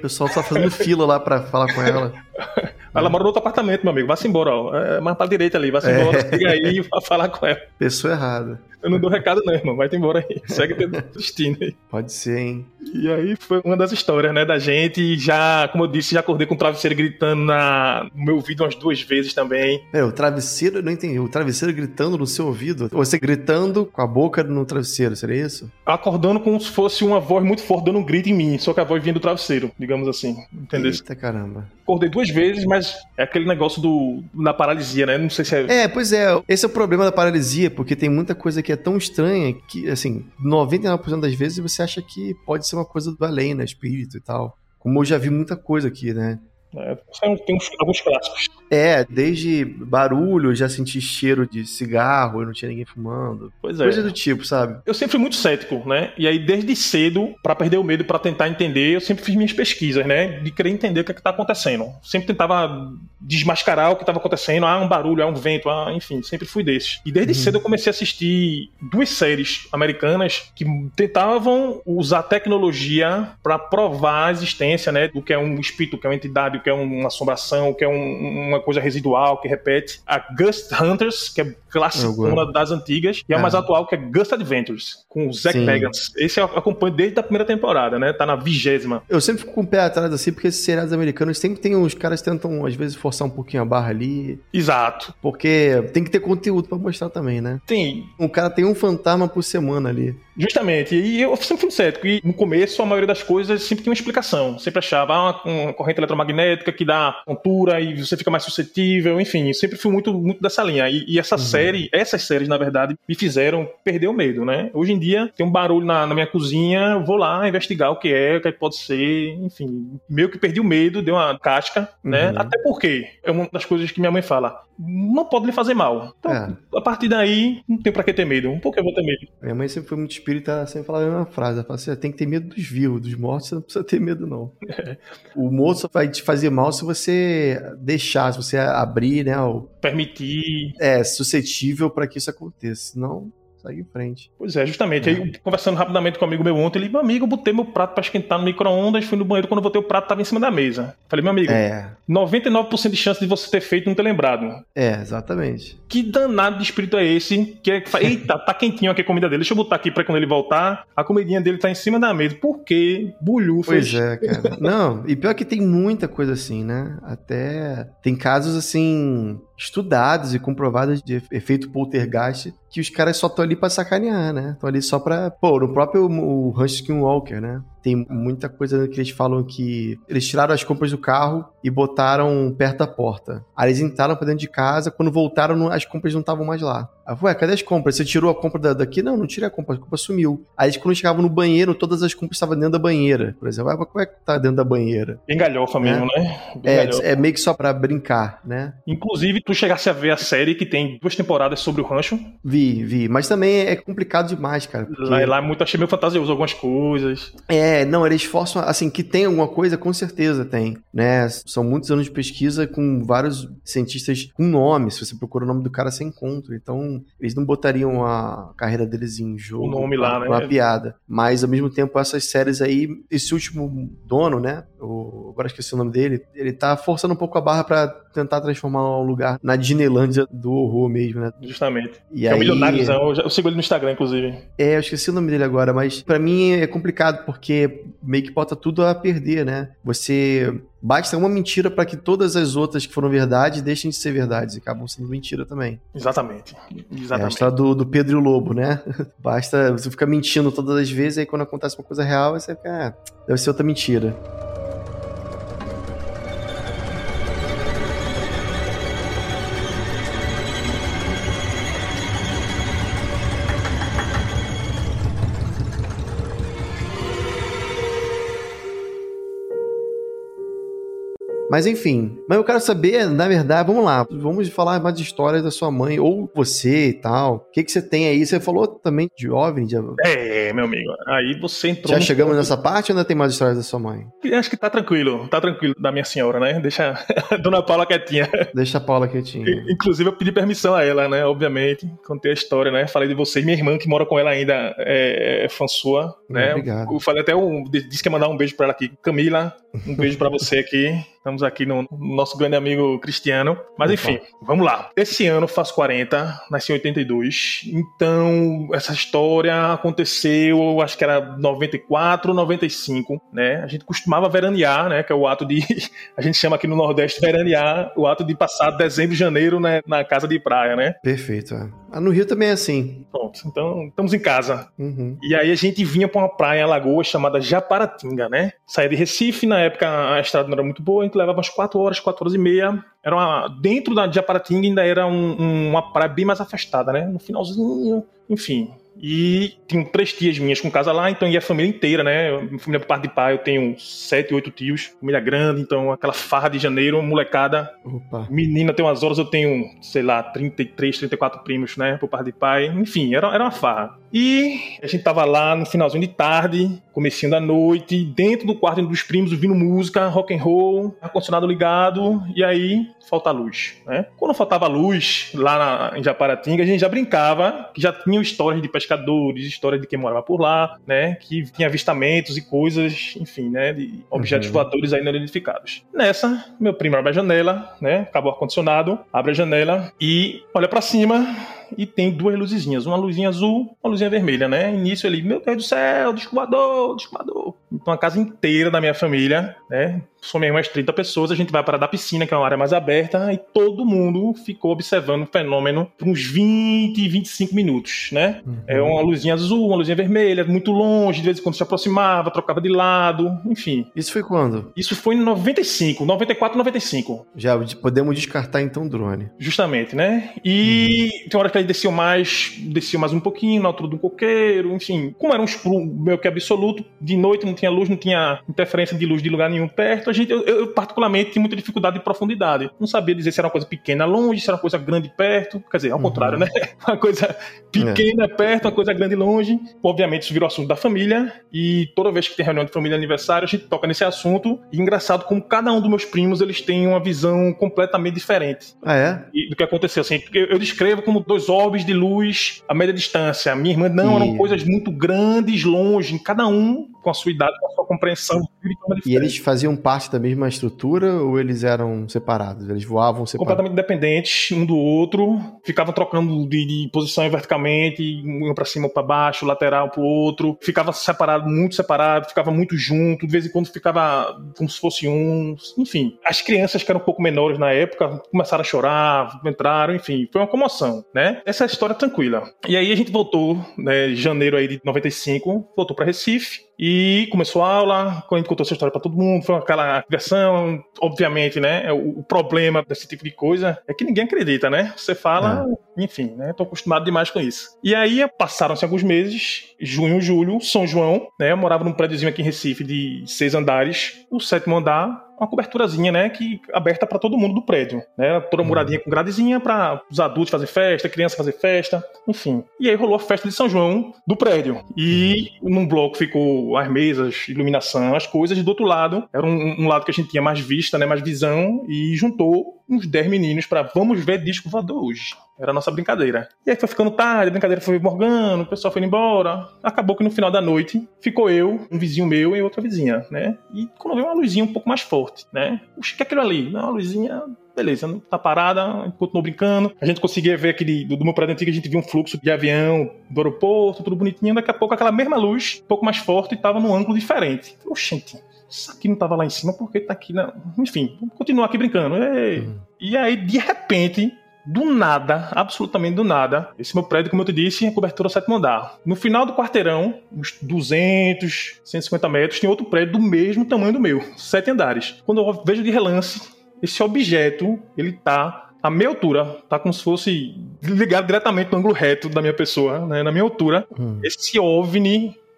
fazendo fila lá pra falar com ela. Ela mora no outro apartamento, meu amigo. Vá-se embora, ó. É mais pra direita ali. Vá-se embora, siga aí pra falar com ela. Pessoa errada. Eu não dou recado não, irmão. Vai-te embora aí. Segue teu destino aí. Pode ser, hein? E aí foi uma das histórias, né, da gente. E já, como eu disse, já acordei com o travesseiro gritando no meu ouvido umas 2 vezes também. Pera, o travesseiro, eu não entendi. O travesseiro gritando no seu ouvido? Ou você gritando com a boca no travesseiro, seria isso? Acordando como se fosse uma voz muito forte dando um grito em mim. Só que a voz vinha do travesseiro, digamos assim. Entendeu? Eita caramba. Acordei 2 vezes, mas é aquele negócio da paralisia, né? Não sei se é... Pois é. Esse é o problema da paralisia, porque tem muita coisa que é tão estranha que, assim, 99% das vezes você acha que pode ser uma coisa do além, né? Espírito e tal. Como eu já vi muita coisa aqui, né? Tem alguns clássicos. Desde barulho, eu já senti cheiro de cigarro, eu não tinha ninguém fumando. Pois é. Coisa do tipo, sabe? Eu sempre fui muito cético, né? E aí, desde cedo, pra perder o medo, pra tentar entender, eu sempre fiz minhas pesquisas, né? De querer entender o que é que tá acontecendo. Sempre tentava desmascarar o que tava acontecendo. Um barulho, um vento, enfim, sempre fui desses. E desde cedo eu comecei a assistir 2 séries americanas que tentavam usar tecnologia pra provar a existência, né? Do que é um espírito, o que é uma entidade, o que é uma assombração, o que é uma coisa residual que repete. A Ghost Hunters, que é clássica das antigas, e a mais atual, que é Ghost Adventures, com o Zach Bagans. Esse eu acompanho desde a primeira temporada, né? Tá na 20ª. Eu sempre fico com o pé atrás assim, porque esses seriados americanos sempre tem os caras tentam, às vezes, forçar um pouquinho a barra ali. Exato. Porque tem que ter conteúdo pra mostrar também, né? Tem. O cara tem um fantasma por semana ali. Justamente. E eu sempre fui cético. E no começo, a maioria das coisas sempre tinha uma explicação. Sempre achava uma corrente eletromagnética que dá tontura e você fica mais suscetível. Enfim, sempre fui muito, muito dessa linha. E essas séries, na verdade, me fizeram perder o medo, né? Hoje em dia, tem um barulho na minha cozinha, eu vou lá investigar o que pode ser. Enfim, meio que perdi o medo, deu uma casca, né? Até porque é uma das coisas que minha mãe fala. Não pode lhe fazer mal. Então, a partir daí, não tem pra que ter medo. Por que eu vou ter medo? Minha mãe sempre foi muito espírita, ela sempre falava a mesma frase. Ela fala assim, tem que ter medo dos vivos, dos mortos você não precisa ter medo, não. O morto só vai te fazer mal se você deixar, se você abrir, né? Permitir. Suscetível pra que isso aconteça. Senão, segue em frente. Pois é, justamente. Aí, conversando rapidamente com um amigo meu ontem, ele, meu amigo, eu botei meu prato pra esquentar no micro-ondas, fui no banheiro, quando eu botei o prato tava em cima da mesa. Falei, meu amigo, 99% de chance de você ter feito e não ter lembrado. Exatamente. Que danado de espírito é esse? Que eita, tá quentinho aqui a comida dele, deixa eu botar aqui pra quando ele voltar, a comidinha dele tá em cima da mesa. Por quê? Bulhufas. Pois é, cara. Não, e pior que tem muita coisa assim, né? Até tem casos assim estudados e comprovados de efeito poltergeist que os caras só estão ali pra sacanear, né? Estão ali só pra... no próprio o Rush Skinwalker, né? Tem muita coisa que eles falam que eles tiraram as compras do carro e botaram perto da porta. Aí eles entraram pra dentro de casa, quando voltaram as compras não estavam mais lá. Aí, cadê as compras? Você tirou a compra daqui? Não tirei a compra sumiu. Aí quando chegavam no banheiro, todas as compras estavam dentro da banheira. Por exemplo, como é que tá dentro da banheira? Bem galhofa mesmo, né? É meio que só pra brincar, né? Inclusive, tu chegasse a ver a série que tem 2 temporadas sobre o rancho? Vi. Mas também é complicado demais, cara. Porque... Lá achei meio fantasioso algumas coisas. Não, eles forçam, assim, que tem alguma coisa, com certeza tem, né? São muitos anos de pesquisa com vários cientistas com nome. Se você procura o nome do cara, você encontra. Então, eles não botariam a carreira deles em jogo. O nome lá, né? Uma piada. Mas, ao mesmo tempo, essas séries aí, esse último dono, né? Agora esqueci o nome dele. Ele tá forçando um pouco a barra pra tentar transformar um lugar na Disneylândia do horror mesmo, né? Justamente. E é um milionáriozão. Eu sigo ele no Instagram, inclusive. Eu esqueci o nome dele agora, mas pra mim é complicado, porque meio que bota tudo a perder, né? Basta uma mentira pra que todas as outras que foram verdade deixem de ser verdades e acabam sendo mentira também. Exatamente. A história do Pedro e o Lobo, né? Basta você ficar mentindo todas as vezes, aí quando acontece uma coisa real, você fica, deve ser outra mentira. Mas enfim, mas eu quero saber, na verdade, vamos lá, vamos falar mais de histórias da sua mãe, ou você e tal. O que você tem aí? Você falou também de OVNI. Meu amigo, aí você entrou... Já chegamos nessa parte ou ainda tem mais histórias da sua mãe? Acho que tá tranquilo da minha senhora, né? Deixa a dona Paula quietinha. Deixa a Paula quietinha. Inclusive eu pedi permissão a ela, né? Obviamente, contei a história, né? Falei de vocês, minha irmã que mora com ela ainda é fã sua, né? Obrigado. Eu falei até, disse que ia mandar um beijo pra ela aqui. Camila, um beijo pra você aqui. Estamos aqui no nosso grande amigo Cristiano. Mas enfim, vamos lá. Esse ano eu faço 40, nasci em 82. Então, essa história aconteceu, acho que era 94, 95, né? A gente costumava veranear, né? Que é o ato de... A gente chama aqui no Nordeste veranear, o ato de passar dezembro e janeiro, né, na casa de praia, né? Perfeito, No Rio também é assim. Pronto, então estamos em casa. Uhum. E aí a gente vinha pra uma praia em Alagoas chamada Japaratinga, né? Saía de Recife, na época a estrada não era muito boa, a gente levava umas 4 horas e meia. Dentro da Japaratinga ainda era uma praia bem mais afastada, né? No finalzinho, enfim... E tinham 3 tias minhas com casa lá, então ia a família inteira, né? Minha família por parte de pai, eu tenho 7, 8 tios, família grande, então aquela farra de janeiro, molecada. Opa. Menina, tem umas horas, eu tenho, sei lá, 33, 34 primos, né? Por parte de pai. Enfim, era uma farra. E a gente tava lá no finalzinho de tarde, comecinho da noite, dentro do quarto dos primos, ouvindo música, rock and roll, ar-condicionado ligado, e aí falta a luz, né? Quando faltava luz, lá em Japaratinga, a gente já brincava, que já tinham histórias de pescadores, histórias de quem morava por lá, né? Que tinha avistamentos e coisas, enfim, né? De objetos voadores ainda não identificados. Nessa, meu primo abre a janela, né? Acabou o ar-condicionado, abre a janela e olha pra cima e tem 2 luzinhas, uma luzinha azul, uma luzinha vermelha, né? Início ele, meu Deus do céu, disco voador. Então a casa inteira da minha família, né? Somos umas 30 pessoas, a gente vai para a piscina, que é uma área mais aberta, e todo mundo ficou observando o fenômeno por uns 20, 25 minutos, né? É uma luzinha azul, uma luzinha vermelha, muito longe, de vez em quando se aproximava, trocava de lado, enfim. Isso foi quando? Isso foi em 95, 94, 95. Já podemos descartar então o drone. Justamente, né? E tem horas que eles desciam mais um pouquinho, na altura do coqueiro, enfim. Como era um escuro meio que absoluto, de noite não tinha luz, não tinha interferência de luz de lugar nenhum perto, eu particularmente tinha muita dificuldade de profundidade. Não sabia dizer se era uma coisa pequena longe, se era uma coisa grande perto. Quer dizer, ao contrário, né? Uma coisa pequena perto, uma coisa grande longe. Obviamente isso virou assunto da família, e toda vez que tem reunião de família e aniversário, a gente toca nesse assunto. E engraçado como cada um dos meus primos, eles têm uma visão completamente diferente. Do que aconteceu. Assim, eu descrevo como 2 orbes de luz a média distância. Minha irmã não, eram coisas muito grandes, longe, cada um com a sua idade, com a sua compreensão. E eles faziam parte da mesma estrutura ou eles eram separados? Eles voavam separados? Completamente independentes um do outro, ficavam trocando de posição verticalmente, um para cima ou para baixo, lateral para o outro, ficava separado, muito separado, ficava muito junto, de vez em quando ficava como se fosse enfim. As crianças que eram um pouco menores na época começaram a chorar, entraram, enfim, foi uma comoção, né? Essa é a história tranquila. E aí a gente voltou, né, em janeiro aí de 95, voltou para Recife, e começou a aula, quando a gente contou essa história pra todo mundo, foi aquela versão, obviamente, né? O problema desse tipo de coisa é que ninguém acredita, né? Você fala, enfim, né? Tô acostumado demais com isso. E aí passaram-se alguns meses, junho, julho, São João, né? Eu morava num prédiozinho aqui em Recife de 6 andares, o 7º andar, uma coberturazinha, né, aberta para todo mundo do prédio, né, toda muradinha com gradezinha para os adultos fazer festa, criança fazer festa, enfim. E aí rolou a festa de São João do prédio. E num bloco ficou as mesas, iluminação, as coisas, e do outro lado, era um lado que a gente tinha mais vista, né, mais visão, e juntou uns 10 meninos para vamos ver disco voador hoje. Era a nossa brincadeira. E aí foi ficando tarde, a brincadeira foi morgando, o pessoal foi embora. Acabou que no final da noite ficou eu, um vizinho meu e outra vizinha, né? E quando veio uma luzinha um pouco mais forte, né? Puxa, o que é aquilo ali? Não, uma luzinha... Beleza, tá parada, a gente continuou brincando. A gente conseguia ver do meu prédio antigo, a gente via um fluxo de avião do aeroporto, tudo bonitinho. Daqui a pouco aquela mesma luz, um pouco mais forte, tava num ângulo diferente. Oxente, isso aqui não tava lá em cima, porque tá aqui na... Enfim, vamos continuar aqui brincando. E aí, de repente... Do nada, absolutamente do nada, esse meu prédio, como eu te disse, é cobertura 7º andar. No final do quarteirão, uns 200, 150 metros, tem outro prédio do mesmo tamanho do meu, 7 andares. Quando eu vejo de relance, esse objeto, ele tá a meia altura, tá como se fosse ligado diretamente no ângulo reto da minha pessoa, né, na minha altura. Esse OVNI,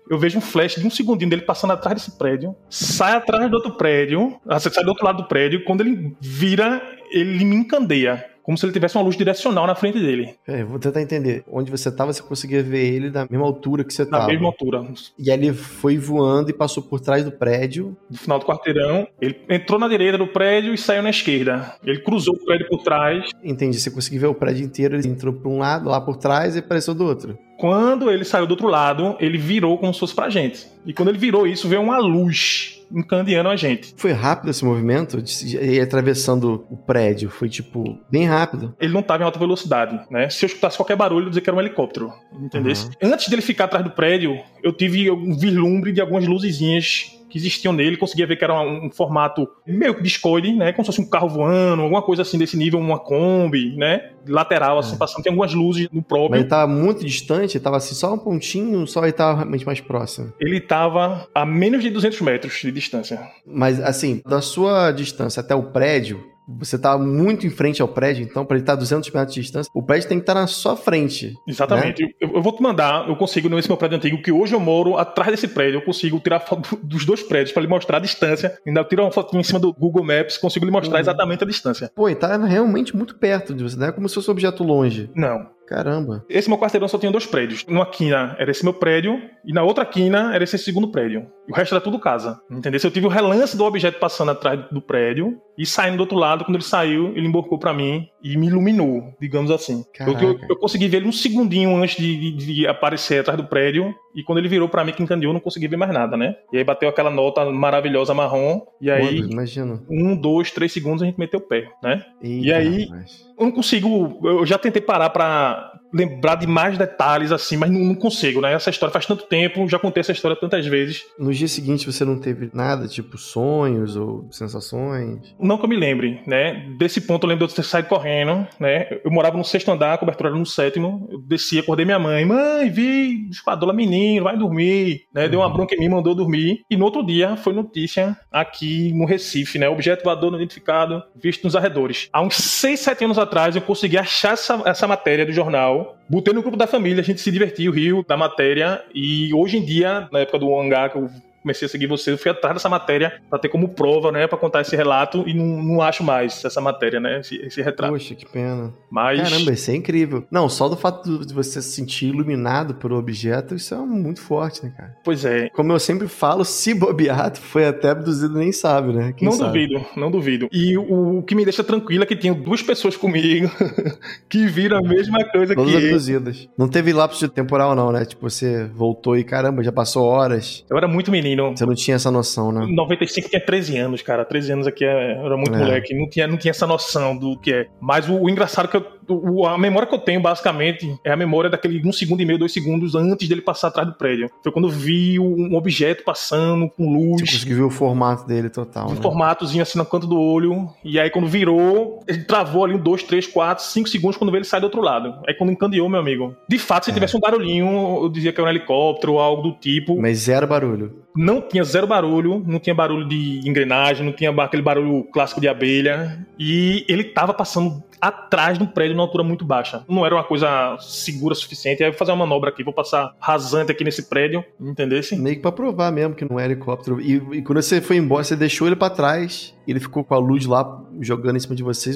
eu vejo um flash de um segundinho dele passando atrás desse prédio, sai atrás do outro prédio, sai do outro lado do prédio, quando ele vira, ele me encandeia. Como se ele tivesse uma luz direcional na frente dele. Vou tentar entender. Onde você tava, você conseguia ver ele da mesma altura que você tava. Na mesma altura. E aí ele foi voando e passou por trás do prédio. No final do quarteirão, ele entrou na direita do prédio e saiu na esquerda. Ele cruzou o prédio por trás. Entendi. Você conseguiu ver o prédio inteiro, ele entrou por um lado, lá por trás e apareceu do outro. Quando ele saiu do outro lado, ele virou como se fosse pra gente. E quando ele virou isso, veio uma luz encandeando a gente. Foi rápido esse movimento? E atravessando o prédio? Foi, tipo, bem rápido? Ele não estava em alta velocidade, né? Se eu escutasse qualquer barulho, eu dizia que era um helicóptero, entendeu? Antes dele ficar atrás do prédio, eu tive um vislumbre de algumas luzezinhas que existiam nele, conseguia ver que era um formato meio que discoide, né? Como se fosse um carro voando, alguma coisa assim desse nível, uma Kombi, né? Lateral, assim, passando. Tem algumas luzes no próprio. Mas ele tava muito distante? Ele tava assim, só um pontinho, só ele tava realmente mais próximo? Ele tava a menos de 200 metros de distância. Mas, assim, da sua distância até o prédio, você tá muito em frente ao prédio, então pra ele estar a 200 metros de distância, o prédio tem que estar na sua frente. Exatamente. Né? Eu vou te mandar, eu consigo, nesse meu prédio antigo, que hoje eu moro atrás desse prédio, eu consigo tirar foto dos dois prédios pra lhe mostrar a distância. Ainda tiro uma fotinha em cima do Google Maps, consigo lhe mostrar exatamente a distância. Pô, e tá realmente muito perto de você, não é como se fosse um objeto longe. Não. Caramba. Esse meu quarteirão só tinha 2 prédios. Numa quina era esse meu prédio e na outra quina era esse segundo prédio. O resto era tudo casa. Entendeu? Eu tive o relance do objeto passando atrás do prédio e saindo do outro lado. Quando ele saiu, ele emborcou pra mim e me iluminou, digamos assim. Eu consegui ver ele um segundinho antes de aparecer atrás do prédio. E quando ele virou pra mim que encandeou, eu não consegui ver mais nada, né? E aí bateu aquela nota maravilhosa marrom. E aí, imagina. 1, 2, 3 segundos a gente meteu o pé, né? Eita, e aí, eu não consigo... Eu já tentei parar pra lembrar de mais detalhes, assim, mas não consigo, né? Essa história faz tanto tempo, já contei essa história tantas vezes. No dia seguinte você não teve nada, tipo sonhos ou sensações? Não que eu me lembre, né? Desse ponto eu lembro de eu ter saído correndo, né? Eu morava no 6º andar, a cobertura era no 7º. Eu desci, acordei minha mãe. Mãe, vi esquadrola menino, vai dormir, né? Deu uma bronca em mim, mandou dormir. E no outro dia foi notícia aqui no Recife, né? Objeto voador não identificado, visto nos arredores. Há uns 6, 7 anos atrás eu consegui achar essa matéria do jornal. Botei no grupo da família, a gente se divertiu, riu da matéria. E hoje em dia, na época do hangar que eu comecei a seguir você, eu fui atrás dessa matéria pra ter como prova, né, pra contar esse relato e não acho mais essa matéria, né, esse retrato. Poxa, que pena. Mas... Caramba, isso é incrível. Não, só do fato de você se sentir iluminado por objeto, isso é muito forte, né, cara? Pois é. Como eu sempre falo, se bobear, foi até abduzido, nem sabe, né? Quem não sabe? Não duvido. E o que me deixa tranquilo é que tinha 2 pessoas comigo que viram a mesma coisa Todas que eu. abduzidas. Não teve lapso de temporal não, né? Tipo, você voltou e caramba, já passou horas. Eu era muito menino. Você não tinha essa noção, né? Em 95 tinha 13 anos, cara. 13 anos aqui era muito moleque. Não tinha essa noção do que é. Mas o engraçado é que a memória que eu tenho, basicamente, é a memória daquele 1 segundo e meio, 2 segundos antes dele passar atrás do prédio. Foi quando eu vi um objeto passando com luz. Você conseguiu ver o formato dele total, Um né? formatozinho assim no canto do olho. E aí quando virou, ele travou ali 2, 3, 4, 5 segundos quando ele sai do outro lado. Aí quando encandeou, meu amigo. De fato, se tivesse um barulhinho, eu dizia que era um helicóptero ou algo do tipo. Mas zero barulho. Não tinha zero barulho, não tinha barulho de engrenagem, não tinha aquele barulho clássico de abelha. E ele tava passando atrás de um prédio numa altura muito baixa. Não era uma coisa segura o suficiente. Aí eu vou fazer uma manobra aqui, vou passar rasante aqui nesse prédio, entendesse? Meio que pra provar mesmo que não é helicóptero. E quando você foi embora, você deixou ele pra trás, ele ficou com a luz lá jogando em cima de vocês,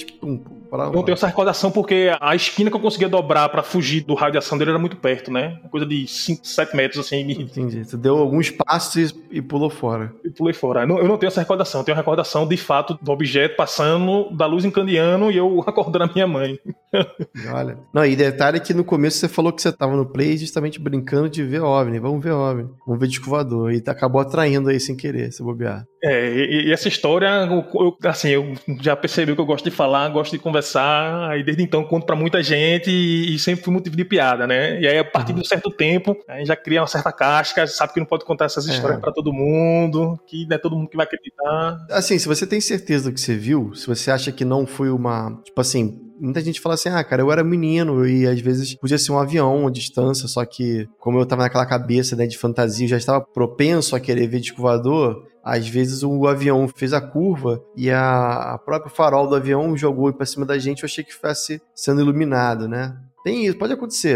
Não tenho essa recordação porque a esquina que eu conseguia dobrar pra fugir do raio de ação dele era muito perto, né? Coisa de 5, 7 metros, assim. Entendi. Você deu alguns passos e pulou fora. E pulei fora. Eu não tenho essa recordação. Eu tenho a recordação, de fato, do objeto passando, da luz encandeando e eu acordando a minha mãe. Olha. Não, e detalhe que no começo você falou que você tava no play justamente brincando de ver OVNI. Vamos ver OVNI. Vamos ver disco voador. E acabou atraindo aí sem querer, se bobear. E essa história, eu já percebi que eu gosto de falar, gosto de conversar, aí desde então conto pra muita gente e sempre fui motivo de piada, né? E aí a partir de um certo tempo, a gente já cria uma certa casca, sabe que não pode contar essas histórias pra todo mundo, que não é todo mundo que vai acreditar. Assim, se você tem certeza do que você viu, se você acha que não foi uma... Tipo assim, muita gente fala assim, cara, eu era menino e às vezes podia ser um avião, a distância, só que como eu tava naquela cabeça, né, de fantasia, eu já estava propenso a querer ver disco voador. Às vezes o avião fez a curva e a própria farol do avião jogou pra cima da gente, eu achei que fosse sendo iluminado, né? Tem isso, pode acontecer.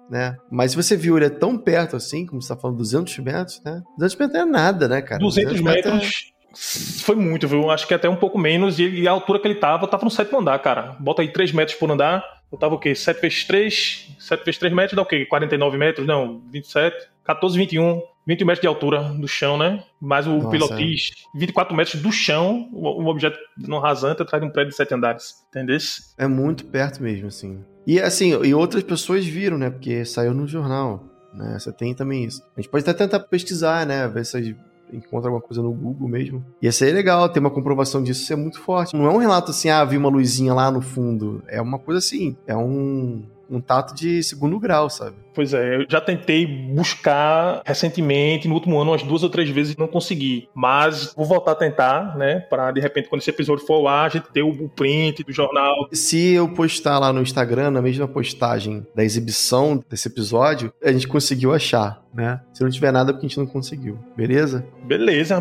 né? Mas se você viu ele é tão perto assim, como você tá falando, 200 metros, né? 200 metros é nada, né, cara? 200 metros foi muito, viu? Acho que até um pouco menos. E a altura que ele tava, eu tava no 7º andar, cara. Bota aí 3 metros por andar. Eu tava o quê? 7 vezes 3 metros dá o quê? 49 metros? Não, 27. 14, 21. 20 metros de altura do chão, né? Mais o pilotis, 24 metros do chão, um objeto não rasante atrás de um prédio de 7 andares. Entendeu? É muito perto mesmo, assim. E assim, e outras pessoas viram, né? Porque saiu no jornal, né? Você tem também isso. A gente pode até tentar pesquisar, né? Ver se encontra alguma coisa no Google mesmo. Ia ser legal ter uma comprovação disso, isso é muito forte. Não é um relato assim, vi uma luzinha lá no fundo. É uma coisa assim, é um tato de 2º grau, sabe? Pois é, eu já tentei buscar recentemente, no último ano, umas 2 ou 3 vezes e não consegui. Mas vou voltar a tentar, né? Pra, de repente, quando esse episódio for ao ar, a gente ter o print do jornal. Se eu postar lá no Instagram, na mesma postagem da exibição desse episódio, a gente conseguiu achar, né? Se não tiver nada, é porque a gente não conseguiu. Beleza? Beleza.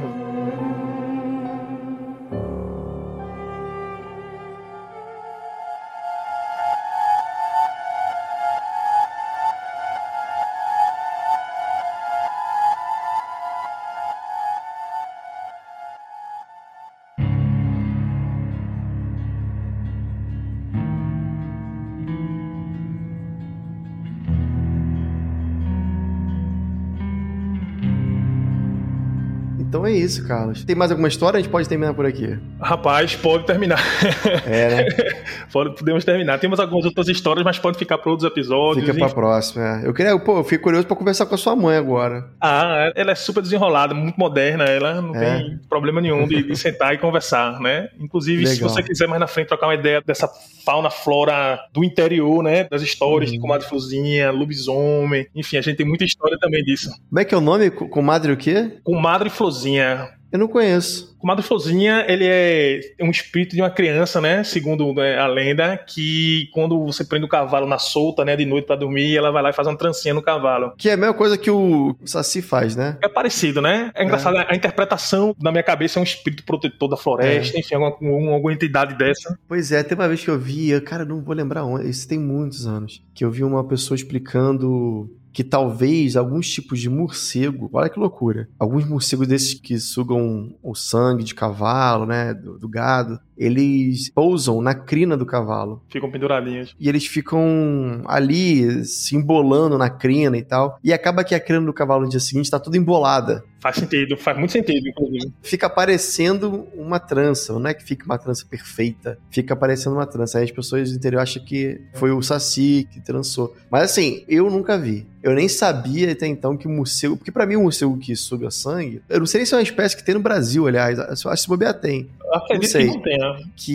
Então é isso, Carlos. Tem mais alguma história? A gente pode terminar por aqui. Rapaz, pode terminar. Né? Podemos terminar. Temos algumas outras histórias, mas pode ficar para outros episódios. Fica pra próxima. Eu fico curioso pra conversar com a sua mãe agora. Ela é super desenrolada, muito moderna. Ela não tem problema nenhum de sentar e conversar, né? Inclusive, legal. Se você quiser mais na frente trocar uma ideia dessa fauna, flora do interior, né? Das histórias de Comadre Flozinha, lobisomem. Enfim, a gente tem muita história também disso. Como é que é o nome? Comadre o quê? Comadre Flozinha. Eu não conheço. Comadre Flozinha, ele é um espírito de uma criança, né? Segundo a lenda, que quando você prende o cavalo na solta, né? De noite pra dormir, ela vai lá e faz uma trancinha no cavalo. Que é a mesma coisa que o Saci faz, né? É parecido, né? É engraçado. A interpretação, na minha cabeça, é um espírito protetor da floresta, enfim, alguma entidade dessa. Pois é, tem uma vez que eu vi, cara, não vou lembrar onde, isso tem muitos anos, que eu vi uma pessoa explicando que talvez alguns tipos de morcego, olha que loucura, alguns morcegos desses que sugam o sangue de cavalo, né, do gado, eles pousam na crina do cavalo. Ficam penduradinhos. E eles ficam ali se embolando na crina e tal. E acaba que a crina do cavalo no dia seguinte tá toda embolada. Faz sentido, faz muito sentido, inclusive. Fica parecendo uma trança, não é que fica uma trança perfeita, fica parecendo uma trança. Aí as pessoas do interior acham que foi o Saci que trançou. Mas assim, eu nunca vi. Eu nem sabia até então que o morcego... Porque pra mim o morcego que suga sangue... Eu não sei nem se é uma espécie que tem no Brasil, aliás. Eu acho que se bobear tem. Acredito não sei. Que não tenha.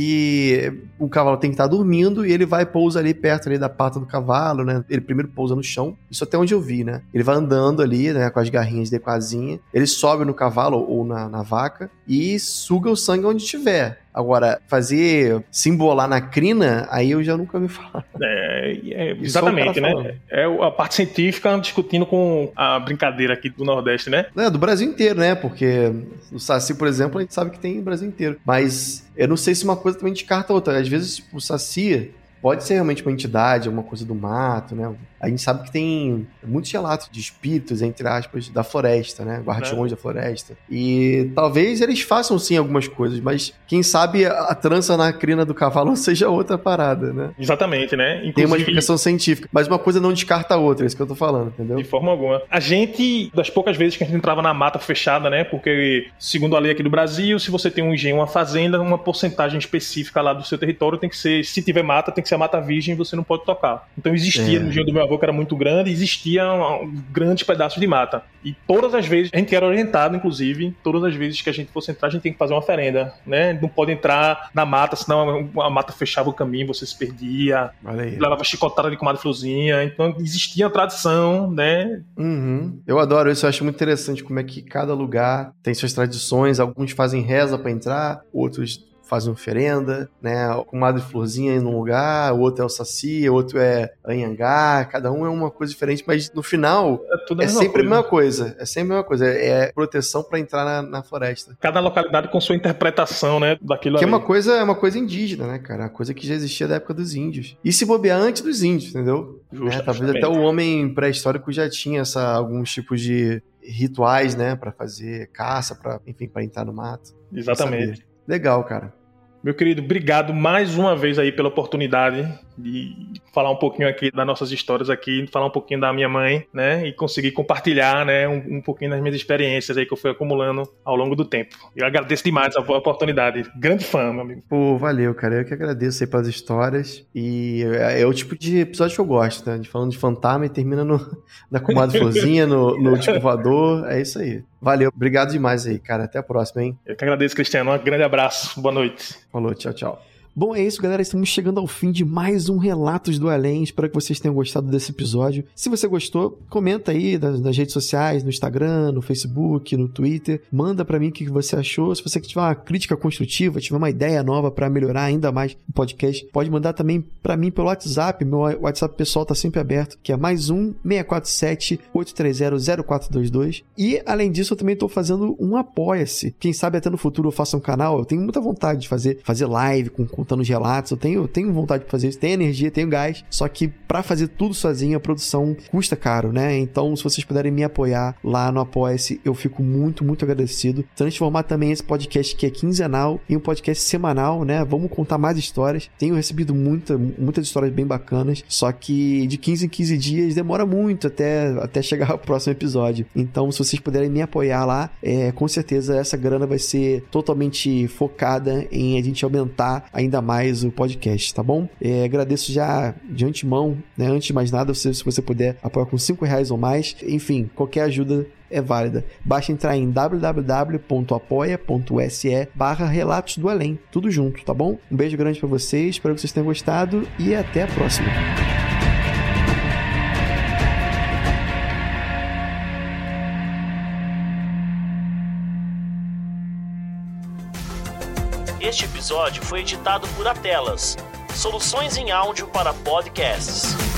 Que o cavalo tem que estar dormindo e ele vai pousa ali perto ali da pata do cavalo, né? Ele primeiro pousa no chão. Isso até onde eu vi, né? Ele vai andando ali, né? Com as garrinhas de asinha. Ele sobe no cavalo ou na vaca e suga o sangue onde tiver. Agora, fazer se embolar na crina, aí eu já nunca ouvi falar. Exatamente, né? É a parte científica discutindo com a brincadeira aqui do Nordeste, né? Do Brasil inteiro, né? Porque o Saci, por exemplo, a gente sabe que tem no Brasil inteiro. Mas eu não sei se uma coisa também descarta a outra. Às vezes o Saci pode ser realmente uma entidade, alguma coisa do mato, né? A gente sabe que tem muitos relatos de espíritos, entre aspas, da floresta, né? Guardiões da floresta. E talvez eles façam sim algumas coisas, mas quem sabe a trança na crina do cavalo seja outra parada, né? Exatamente, né? Inclusive, tem uma explicação científica, mas uma coisa não descarta a outra, é isso que eu tô falando, entendeu? De forma alguma. A gente, das poucas vezes que a gente entrava na mata fechada, né? Porque, segundo a lei aqui do Brasil, se você tem um engenho, uma fazenda, uma porcentagem específica lá do seu território tem que ser, se tiver mata, tem que ser a mata virgem, você não pode tocar. Então existia no engenho do meu avô, que era muito grande, existia grandes pedaços de mata. E todas as vezes, a gente era orientado, inclusive, todas as vezes que a gente fosse entrar, a gente tem que fazer uma oferenda, né? Não pode entrar na mata, senão a mata fechava o caminho, você se perdia, levava chicotada de Comadre Flozinha. Então existia a tradição, né? Eu adoro isso, eu acho muito interessante como é que cada lugar tem suas tradições, alguns fazem reza pra entrar, outros faz uma oferenda, né? O comadre Florzinha em um lugar, o outro é o Saci, o outro é Anhangá, cada um é uma coisa diferente, mas no final é sempre a mesma coisa. É sempre a mesma coisa. É proteção para entrar na floresta. Cada localidade com sua interpretação, né, daquilo que ali. É uma coisa indígena, né, cara? Uma coisa que já existia da época dos índios. E se bobear antes dos índios, entendeu? Talvez até o homem pré-histórico já tinha alguns tipos de rituais, né, para fazer caça, para entrar no mato. Exatamente. Legal, cara. Meu querido, obrigado mais uma vez aí pela oportunidade de falar um pouquinho aqui das nossas histórias aqui, falar um pouquinho da minha mãe, né, e conseguir compartilhar, né, um pouquinho das minhas experiências aí que eu fui acumulando ao longo do tempo. Eu agradeço demais a oportunidade. Grande fã, meu amigo. Pô, valeu, cara. Eu que agradeço aí pelas histórias e é o tipo de episódio que eu gosto, né, de falando de fantasma e termina na comadre Florzinha, no tipo voador, é isso aí. Valeu, obrigado demais aí, cara. Até a próxima, hein? Eu que agradeço, Cristiano. Um grande abraço. Boa noite. Falou, tchau, tchau. Bom, é isso, galera. Estamos chegando ao fim de mais um Relatos do Além. Espero que vocês tenham gostado desse episódio. Se você gostou, comenta aí nas redes sociais, no Instagram, no Facebook, no Twitter. Manda pra mim o que você achou. Se você tiver uma crítica construtiva, tiver uma ideia nova pra melhorar ainda mais o podcast, pode mandar também pra mim pelo WhatsApp. Meu WhatsApp pessoal tá sempre aberto, que é +1 647 830 0422. E, além disso, eu também tô fazendo um Apoia-se. Quem sabe até no futuro eu faça um canal. Eu tenho muita vontade de fazer live contando os relatos, eu tenho vontade de fazer isso, tenho energia, tenho gás, só que pra fazer tudo sozinho, a produção custa caro, né? Então, se vocês puderem me apoiar lá no Apoia-se, eu fico muito, muito agradecido. Transformar também esse podcast que é quinzenal em um podcast semanal, né? Vamos contar mais histórias. Tenho recebido muitas histórias bem bacanas, só que de 15 em 15 dias demora muito até chegar ao próximo episódio. Então, se vocês puderem me apoiar lá, com certeza essa grana vai ser totalmente focada em a gente aumentar ainda mais o podcast, tá bom? Agradeço já de antemão, né? Antes de mais nada, se você puder apoiar com R$5 ou mais, enfim, qualquer ajuda é válida. Basta entrar em www.apoia.se/Relatos do Além, tudo junto, tá bom? Um beijo grande pra vocês, espero que vocês tenham gostado e até a próxima. Este episódio foi editado por Atelas, soluções em áudio para podcasts.